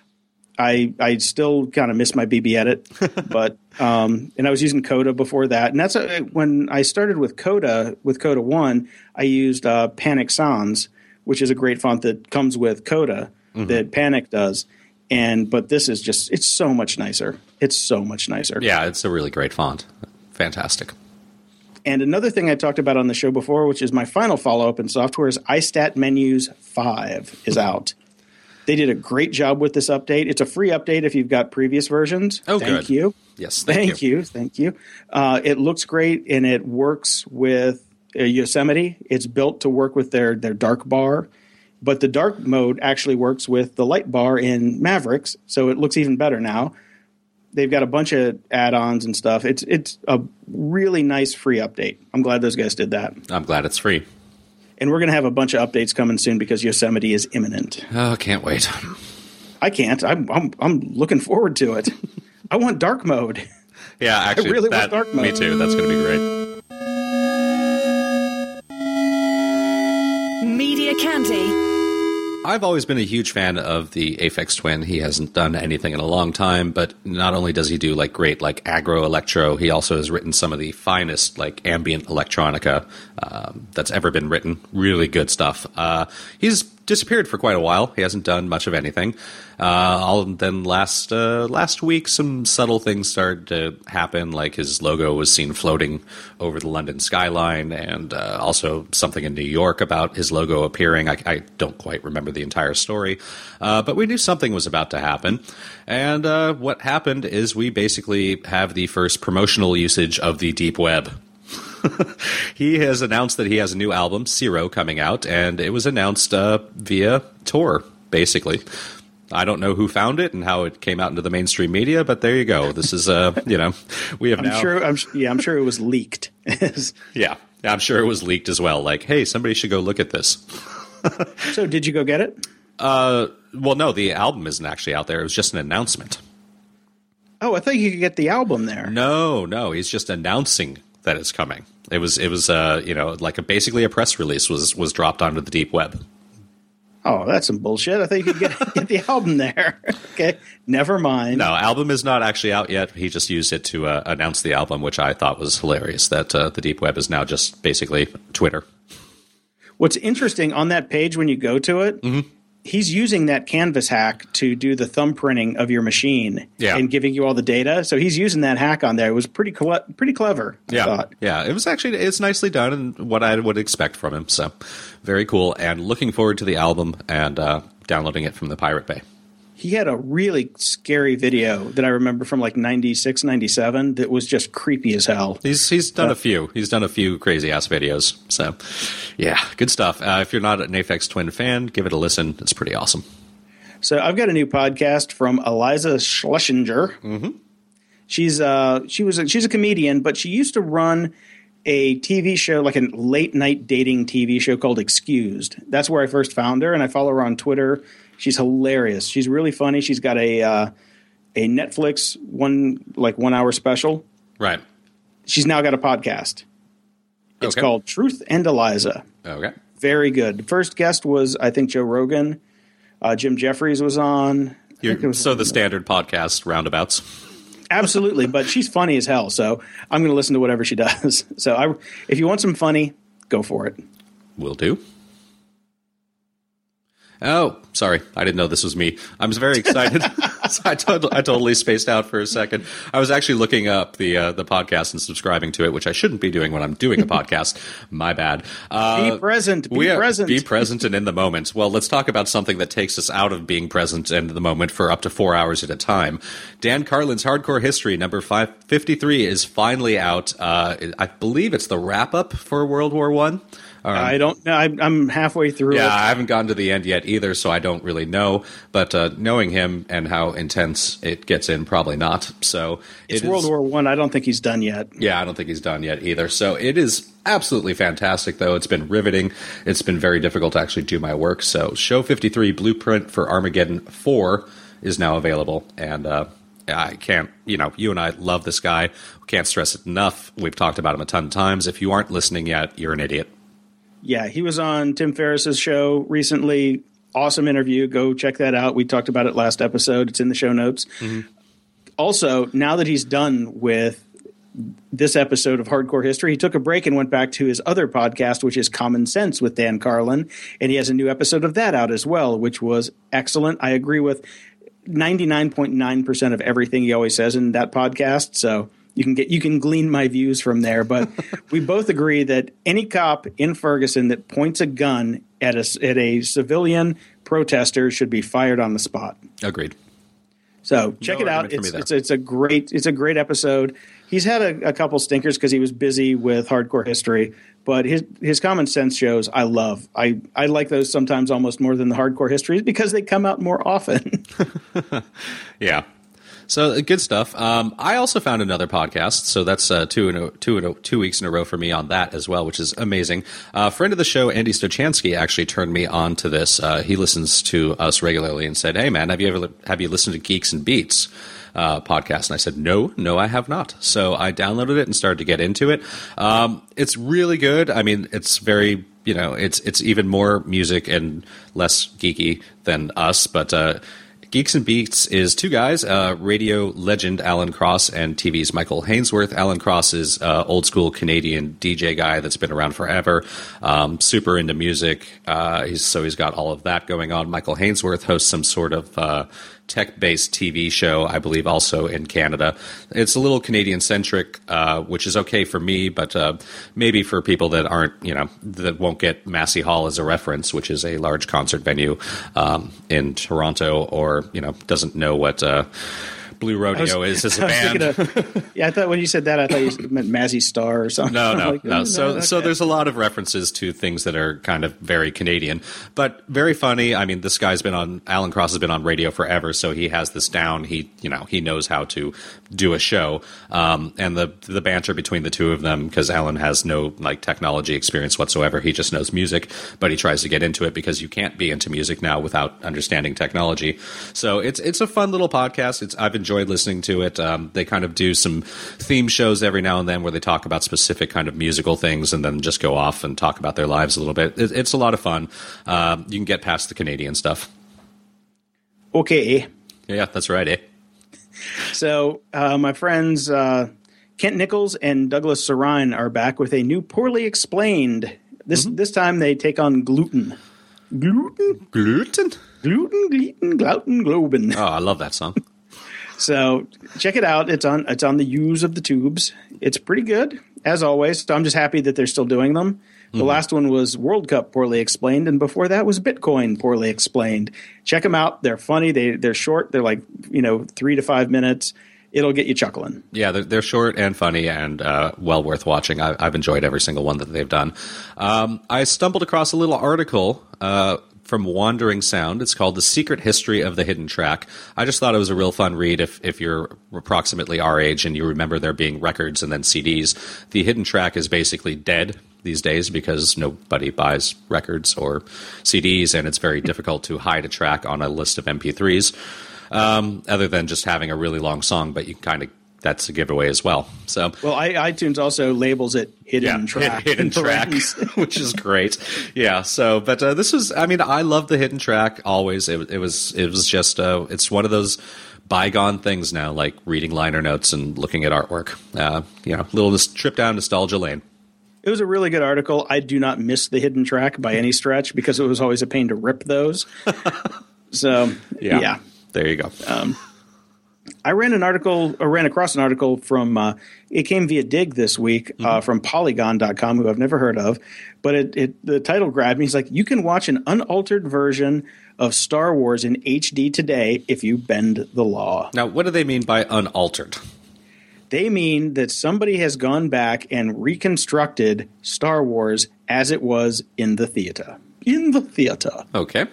I I still kind of miss my B B Edit, but um, and I was using Coda before that, and that's a, when I started with Coda with Coda one. I used uh, Panic Sans, which is a great font that comes with Coda mm-hmm. that Panic does, and but this is just it's so much nicer. It's so much nicer. Yeah, it's a really great font. Fantastic. And another thing I talked about on the show before, which is my final follow up in software, is iStat Menus five is out. They did a great job with this update. It's a free update if you've got previous versions. Oh, thank good. you. Yes, thank, thank you. you. Thank you. Uh, it looks great, and it works with uh, Yosemite. It's built to work with their, their dark bar, but the dark mode actually works with the light bar in Mavericks, so it looks even better now. They've got a bunch of add-ons and stuff. It's it's a really nice free update. I'm glad those guys did that. I'm glad it's free. And we're going to have a bunch of updates coming soon because Yosemite is imminent. Oh, can't wait. I can't. I'm I'm, I'm looking forward to it. I want dark mode. Yeah, actually, I really that, want dark mode. Me too. That's going to be great. Media Candy. I've always been a huge fan of the Aphex Twin. He hasn't done anything in a long time, but not only does he do like great like aggro electro, he also has written some of the finest like ambient electronica um, that's ever been written. Really good stuff. Uh, he's disappeared for quite a while. He hasn't done much of anything. Uh, all, then last uh, last week, some subtle things started to happen, like his logo was seen floating over the London skyline, and uh, also something in New York about his logo appearing. I, I don't quite remember the entire story, uh, but we knew something was about to happen. And uh, what happened is we basically have the first promotional usage of the deep web. He has announced that he has a new album, Zero, coming out, and it was announced uh, via Tor, basically. I don't know who found it and how it came out into the mainstream media, but there you go. This is, uh, you know, we have I'm now. Sure, I'm, yeah, I'm sure it was leaked. Yeah, I'm sure it was leaked as well. Like, hey, somebody should go look at this. So, did you go get it? Uh, well, no, the album isn't actually out there. It was just an announcement. Oh, I thought you could get the album there. No, no, he's just announcing that it's coming. It was, it was, uh, you know, like a, basically a press release was was dropped onto the deep web. Oh, that's some bullshit. I thought you could get, get the album there. Okay, never mind. No, album is not actually out yet. He just used it to uh, announce the album, which I thought was hilarious, that uh, the deep web is now just basically Twitter. What's interesting, on that page when you go to it, mm-hmm. he's using that Canvas hack to do the thumbprinting of your machine yeah. and giving you all the data. So he's using that hack on there. It was pretty cle- pretty clever, I yeah. thought. Yeah, it was actually, it's nicely done and what I would expect from him. So very cool, and looking forward to the album and uh, downloading it from the Pirate Bay. He had a really scary video that I remember from like ninety-six, ninety-seven that was just creepy as hell. He's he's done uh, a few. He's done a few crazy-ass videos. So, yeah, good stuff. Uh, if you're not an Aphex Twin fan, give it a listen. It's pretty awesome. So I've got a new podcast from Eliza Schlesinger. Mm-hmm. She's uh she was a, she's a comedian, but she used to run a T V show, like a late night dating T V show called Excused. That's where I first found her, and I follow her on Twitter. She's hilarious. She's really funny. She's got a uh, a Netflix one like one hour special. Right. She's now got a podcast. It's okay. called Truth and Eliza. Okay. Very good. The first guest was, I think, Joe Rogan. Uh, Jim Jeffries was on. Was so the standard podcast roundabouts. Absolutely, but she's funny as hell, so I'm going to listen to whatever she does. So I, if you want some funny, go for it. Will do. Oh, sorry. I didn't know this was me. I was very excited. so I, to- I totally spaced out for a second. I was actually looking up the uh, the podcast and subscribing to it, which I shouldn't be doing when I'm doing a podcast. My bad. Uh, be present. Be we are, present. Be present and in the moment. Well, let's talk about something that takes us out of being present and in the moment for up to four hours at a time. Dan Carlin's Hardcore History, number five fifty-three, is finally out. Uh, I believe it's the wrap-up for World War One. Um, I don't know. I'm, I'm halfway through yeah, it. I haven't gotten to the end yet either, so I don't really know. But uh, knowing him and how intense it gets in, probably not. So It's it World is, War One. I. I don't think he's done yet. Yeah, I don't think he's done yet either. So it is absolutely fantastic, though. It's been riveting. It's been very difficult to actually do my work. So Show fifty-three, Blueprint for Armageddon four, is now available. And uh, I can't, you know, you and I love this guy. We can't stress it enough. We've talked about him a ton of times. If you aren't listening yet, you're an idiot. Yeah, he was on Tim Ferriss's show recently. Awesome interview. Go check that out. We talked about it last episode. It's in the show notes. Mm-hmm. Also, now that he's done with this episode of Hardcore History, he took a break and went back to his other podcast, which is Common Sense with Dan Carlin. And he has a new episode of that out as well, which was excellent. I agree with ninety-nine point nine percent of everything he always says in that podcast. So You can get you can glean my views from there, but we both agree that any cop in Ferguson that points a gun at a at a civilian protester should be fired on the spot. Agreed. So check No it out. argument It's, for me it's it's a great it's a great episode. He's had a, a couple stinkers because he was busy with Hardcore History, but his his Common Sense shows I love. I I like those sometimes almost more than the Hardcore Histories because they come out more often. Yeah. So good stuff. Um, I also found another podcast, so that's uh, two in a, two in a, two weeks in a row for me on that as well, which is amazing. A uh, friend of the show, Andy Stochansky, actually turned me on to this. Uh, he listens to us regularly and said, "Hey, man, have you ever have you listened to Geeks and Beats uh, podcast?" And I said, "No, no, I have not." So I downloaded it and started to get into it. Um, it's really good. I mean, it's very. You know, it's it's even more music and less geeky than us, but. Uh, Geeks and Beats is two guys, uh, radio legend Alan Cross and T V's Michael Hainsworth. Alan Cross is uh, old school Canadian D J guy that's been around forever, um, super into music. Uh, he's, so he's got all of that going on. Michael Hainsworth hosts some sort of uh, tech-based T V show, I believe, also in Canada. It's a little Canadian-centric, uh, which is okay for me, but uh, maybe for people that aren't, you know, that won't get Massey Hall as a reference, which is a large concert venue um, in Toronto, or, you know, doesn't know what uh, Blue Rodeo was, is as a band. Of, yeah, I thought when you said that, I thought you meant Mazzy Star or something. No, no, like, no. oh, So, okay. so there's a lot of references to things that are kind of very Canadian, but very funny. I mean, this guy's been on, Alan Cross has been on radio forever, so he has this down. He, you know, he knows how to do a show. Um, and the the banter between the two of them, because Alan has no like technology experience whatsoever. He just knows music, but he tries to get into it because you can't be into music now without understanding technology. So it's it's a fun little podcast. It's I've enjoyed listening to it. Um, they kind of do some theme shows every now and then where they talk about specific kind of musical things and then just go off and talk about their lives a little bit. It, it's a lot of fun. Um, you can get past the Canadian stuff. Okay. Yeah, that's right, eh? So uh, my friends uh, Kent Nichols and Douglas Sarine are back with a new Poorly Explained. This mm-hmm. this time they take on gluten. Gluten? Gluten? Gluten, gluten, gluten, globen. Oh, I love that song. So check it out. It's on it's on the Use of the Tubes. It's pretty good, as always. So I'm just happy that they're still doing them. The mm-hmm. last one was World Cup Poorly Explained, and before that was Bitcoin Poorly Explained. Check them out. They're funny. They, they're short. They're like, you know, three to five minutes. It'll get you chuckling. Yeah, they're, they're short and funny and uh, well worth watching. I, I've enjoyed every single one that they've done. Um, I stumbled across a little article uh, from Wandering Sound. It's called The Secret History of the Hidden Track. I just thought it was a real fun read if, if you're approximately our age and you remember there being records and then C Ds. The Hidden Track is basically dead these days because nobody buys records or C Ds, and it's very difficult to hide a track on a list of M P threes, um, other than just having a really long song, but you kind of that's a giveaway as well. So, well, I, iTunes also labels it hidden yeah, track, hidden track, which is great. Yeah. So, but uh, this was, I mean, I love the hidden track always. It, it was, it was just, uh, it's one of those bygone things now, like reading liner notes and looking at artwork. Uh, you know, little trip down nostalgia lane. It was a really good article. I do not miss the hidden track by any stretch because it was always a pain to rip those. So, yeah. yeah. There you go. Um, I ran an article, or ran across an article from, uh, it came via Dig this week mm-hmm. uh, from Polygon dot com, who I've never heard of. But it, it the title grabbed me. He's like, you can watch an unaltered version of Star Wars in H D today if you bend the law. Now, what do they mean by unaltered? They mean that somebody has gone back and reconstructed Star Wars as it was in the theater. In the theater. Okay.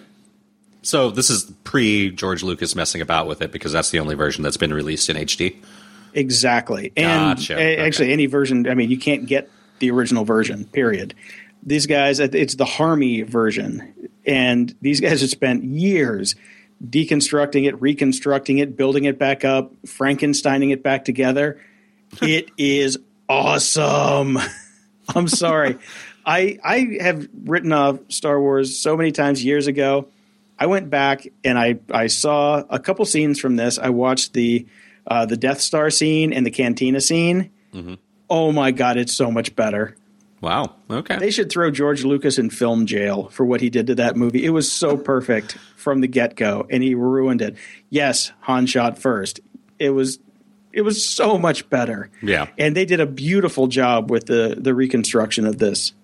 So this is pre-George Lucas messing about with it because that's the only version that's been released in H D? Exactly. And gotcha. a- actually, okay. any version, I mean, you can't get the original version, period. These guys, it's the Harmy version. And these guys have spent years deconstructing it, reconstructing it, building it back up, Frankensteining it back together. It is awesome. I'm sorry. I I have written off Star Wars so many times years ago. I went back and I, I saw a couple scenes from this. I watched the uh, the Death Star scene and the Cantina scene. Mm-hmm. Oh, my God, it's so much better. Wow. Okay. They should throw George Lucas in film jail for what he did to that movie. It was so perfect from the get-go, and he ruined it. Yes, Han shot first. It was it was so much better. Yeah. And they did a beautiful job with the, the reconstruction of this.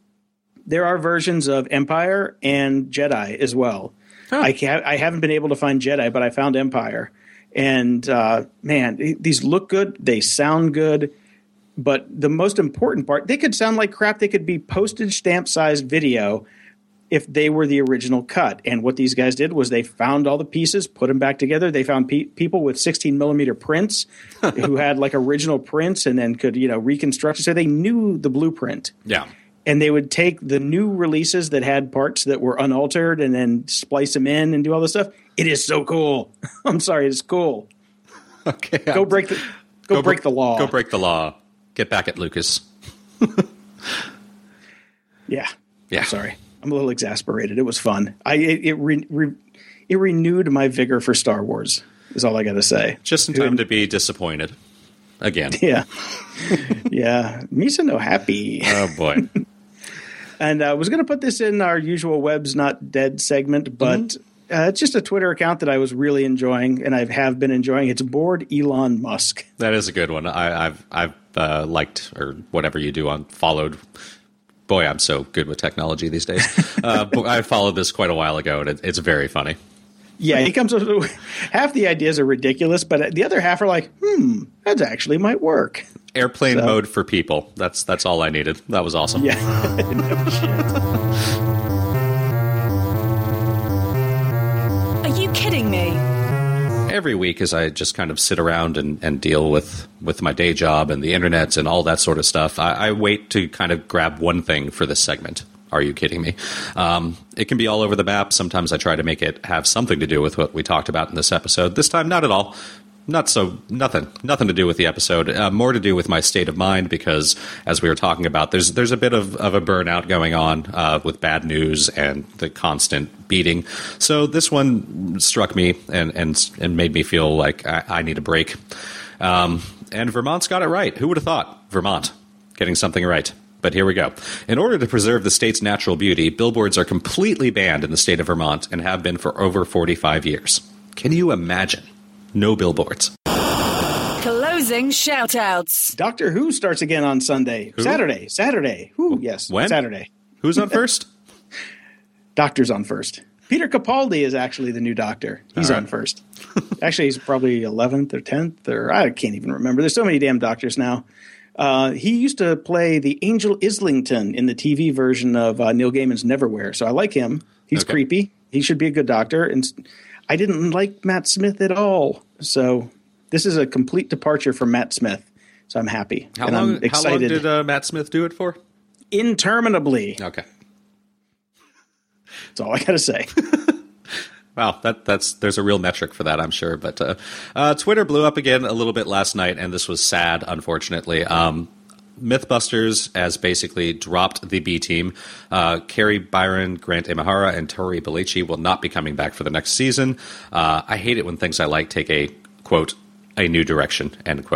There are versions of Empire and Jedi as well. Huh. I, ca- I haven't been able to find Jedi, but I found Empire. And, uh, man, these look good. They sound good. But the most important part, they could sound like crap. They could be postage stamp-sized video if they were the original cut. And what these guys did was they found all the pieces, put them back together. They found pe- people with sixteen millimeter prints who had, like, original prints and then could, you know, reconstruct it. So they knew the blueprint. Yeah. And they would take the new releases that had parts that were unaltered and then splice them in and do all this stuff. It is so cool. I'm sorry, it's cool. Okay. Go break the go, go break br- the law. Go break the law. Get back at Lucas. yeah. Yeah. I'm sorry. I'm a little exasperated. It was fun. I it it, re, re, it renewed my vigor for Star Wars. Is all I got to say. Just in time and, to be disappointed again. Yeah. yeah. Misa no happy. Oh boy. And I uh, was going to put this in our usual Web's Not Dead segment, but mm-hmm. uh, it's just a Twitter account that I was really enjoying, and I have been enjoying. It's Bored Elon Musk. That is a good one. I, I've I've uh, liked, or whatever you do on followed. Boy, I'm so good with technology these days. uh, but I followed this quite a while ago, and it, it's very funny. Yeah, he comes up with half the ideas are ridiculous, but the other half are like, hmm, that actually might work. Airplane so. mode for people. That's that's all I needed. That was awesome. Yeah. No shit. Are you kidding me? Every week as I just kind of sit around and, and deal with, with my day job and the internet and all that sort of stuff, I, I wait to kind of grab one thing for this segment. Are you kidding me? Um, it can be all over the map. Sometimes I try to make it have something to do with what we talked about in this episode. This time, not at all. Not so, nothing, nothing to do with the episode. Uh, more to do with my state of mind because, as we were talking about, there's there's a bit of, of a burnout going on uh, with bad news and the constant beating. So this one struck me and and, and made me feel like I, I need a break. Um, and Vermont's got it right. Who would have thought? Vermont getting something right. But here we go. In order to preserve the state's natural beauty, billboards are completely banned in the state of Vermont and have been for over forty-five years. Can you imagine? No billboards. Closing shout-outs. Doctor Who starts again on Sunday. Who? Saturday. Saturday. Who? Yes. When? Saturday. Who's on first? Doctor's on first. Peter Capaldi is actually the new Doctor. He's right. on first. Actually, he's probably eleventh or tenth, or I can't even remember. There's so many damn doctors now. Uh, he used to play the Angel Islington in the T V version of uh, Neil Gaiman's Neverwhere, so I like him. He's okay. creepy. He should be a good doctor. And I didn't like Matt Smith at all, so this is a complete departure from Matt Smith. So I'm happy. How and long? I'm excited. How long did uh, Matt Smith do it for? Interminably. Okay. That's all I got to say. Wow, that that's there's a real metric for that, I'm sure. But uh, uh, Twitter blew up again a little bit last night, and this was sad, unfortunately. Um, Mythbusters has basically dropped the B team. Uh, Carrie Byron, Grant Imahara, and Tori Belici will not be coming back for the next season. Uh, I hate it when things I like take a, quote, a new direction, end quote.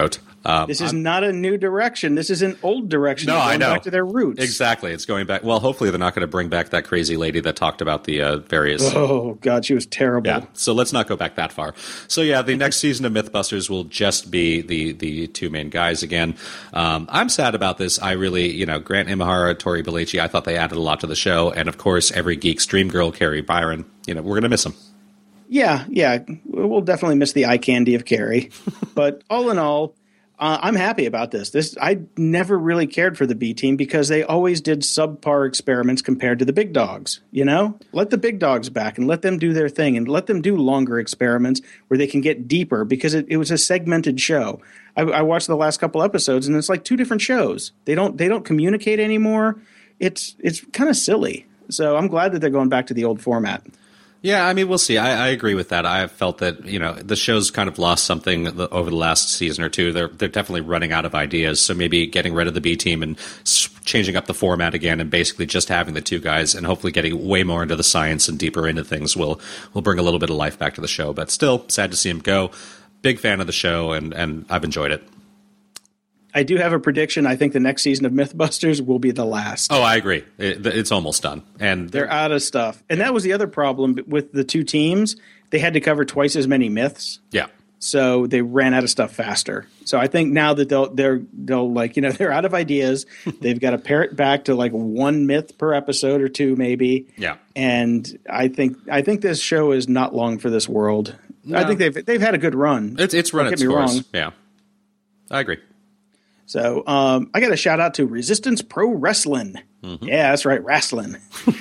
Um, this is I'm, not a new direction. This is an old direction. No, going I know. Back to their roots. Exactly. It's going back. Well, hopefully they're not going to bring back that crazy lady that talked about the uh, various. Oh, God, she was terrible. Yeah. So let's not go back that far. So, yeah, the next season of Mythbusters will just be the, the two main guys again. Um, I'm sad about this. I really, you know, Grant Imahara, Tori Belleci, I thought they added a lot to the show. And, of course, every geek's dream girl, Carrie Byron. You know, we're going to miss them. Yeah, yeah. We'll definitely miss the eye candy of Carrie. But all in all, Uh, I'm happy about this. This I never really cared for the B team because they always did subpar experiments compared to the big dogs. You know, let the big dogs back and let them do their thing and let them do longer experiments where they can get deeper because it, it was a segmented show. I, I watched the last couple episodes and it's like two different shows. They don't they don't communicate anymore. It's it's kind of silly. So I'm glad that they're going back to the old format. Yeah, I mean, we'll see. I, I agree with that. I have felt that, you know, the show's kind of lost something over the last season or two. They're they're definitely running out of ideas. So maybe getting rid of the B team and changing up the format again and basically just having the two guys and hopefully getting way more into the science and deeper into things will will bring a little bit of life back to the show. But still, sad to see him go. Big fan of the show, and, and I've enjoyed it. I do have a prediction. I think the next season of Mythbusters will be the last. Oh, I agree. It, it's almost done. And they're out of stuff. And that was the other problem with the two teams. They had to cover twice as many myths. Yeah. So they ran out of stuff faster. So I think now that they'll they're they'll like, you know, they're out of ideas. They've got to pare it back to like one myth per episode or two maybe. Yeah. And I think I think this show is not long for this world. No. I think they've they've had a good run. It's it's run Don't its get me course. wrong. Yeah. I agree. So um, I got a shout out to Resistance Pro Wrestling. Mm-hmm. Yeah, that's right, wrestling.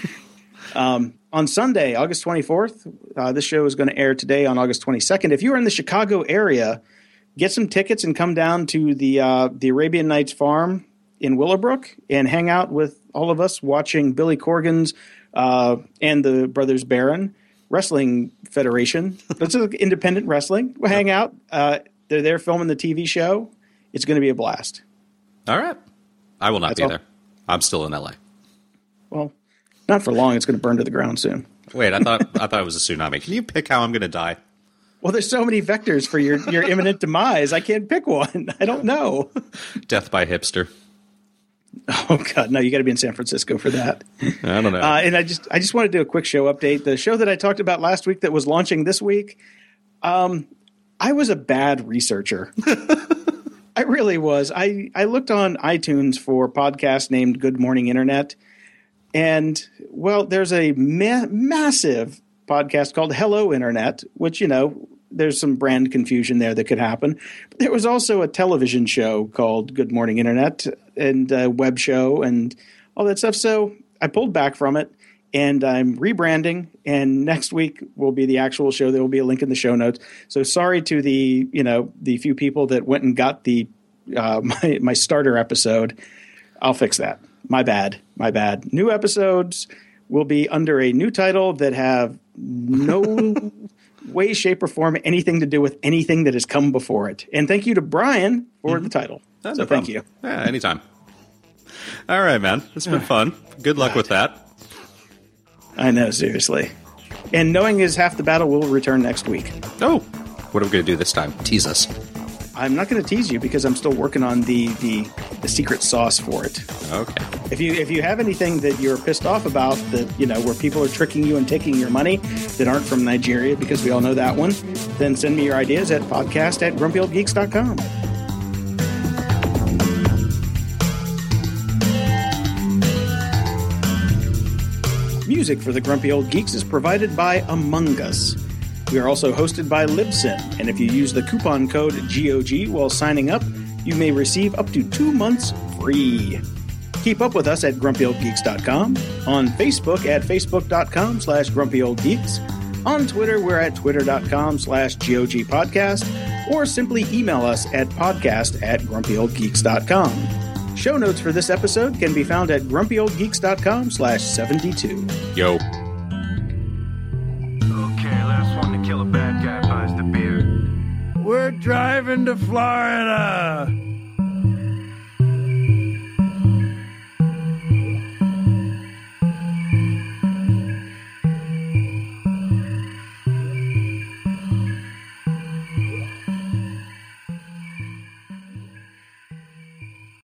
um, on Sunday, August twenty-fourth, uh, this show is going to air today on August twenty-second. If you are in the Chicago area, get some tickets and come down to the uh, the Arabian Nights Farm in Willowbrook and hang out with all of us watching Billy Corgan's uh, and the Brothers Barron Wrestling Federation. That's independent wrestling. We'll hang out. Uh, they're there filming the T V show. It's going to be a blast. All right. I will not That's be all. there. I'm still in L A. Well, not for long. It's going to burn to the ground soon. Wait, I thought I thought it was a tsunami. Can you pick how I'm going to die? Well, there's so many vectors for your, your imminent demise. I can't pick one. I don't know. Death by hipster. Oh God, no! You got to be in San Francisco for that. I don't know. Uh, and I just I just want to do a quick show update. The show that I talked about last week that was launching this week. Um, I was a bad researcher. I really was. I, I looked on iTunes for a podcast named Good Morning Internet. And, well, there's a ma- massive podcast called Hello Internet, which, you know, there's some brand confusion there that could happen. But there was also a television show called Good Morning Internet and a web show and all that stuff. So I pulled back from it. And I'm rebranding, and next week will be the actual show. There will be a link in the show notes. So sorry to the you know the few people that went and got the uh, my my starter episode. I'll fix that. My bad. My bad. New episodes will be under a new title that have no way, shape, or form anything to do with anything that has come before it. And thank you to Brian for mm-hmm. the title. That's so no thank problem. you. Yeah, anytime. All right, man. It's been fun. Good luck God. with that. I know, seriously. And knowing is half the battle, will return next week. Oh, what are we going to do this time? Tease us. I'm not going to tease you because I'm still working on the, the the secret sauce for it. Okay. If you if you have anything that you're pissed off about, that you know where people are tricking you and taking your money that aren't from Nigeria, because we all know that one, then send me your ideas at podcast at grumpy old geeks dot com. Music for the Grumpy Old Geeks is provided by Among Us. We are also hosted by Libsyn, and if you use the coupon code G O G while signing up, you may receive up to two months free. Keep up with us at grumpy old geeks dot com, on Facebook at facebook dot com slash grumpy old geeks, on Twitter we're at twitter dot com slash G O G podcast, or simply email us at podcast at grumpy old geeks dot com. Show notes for this episode can be found at grumpy old geeks dot com slash seventy-two. Yo. Okay, last one to kill a bad guy buys the beer. We're driving to Florida.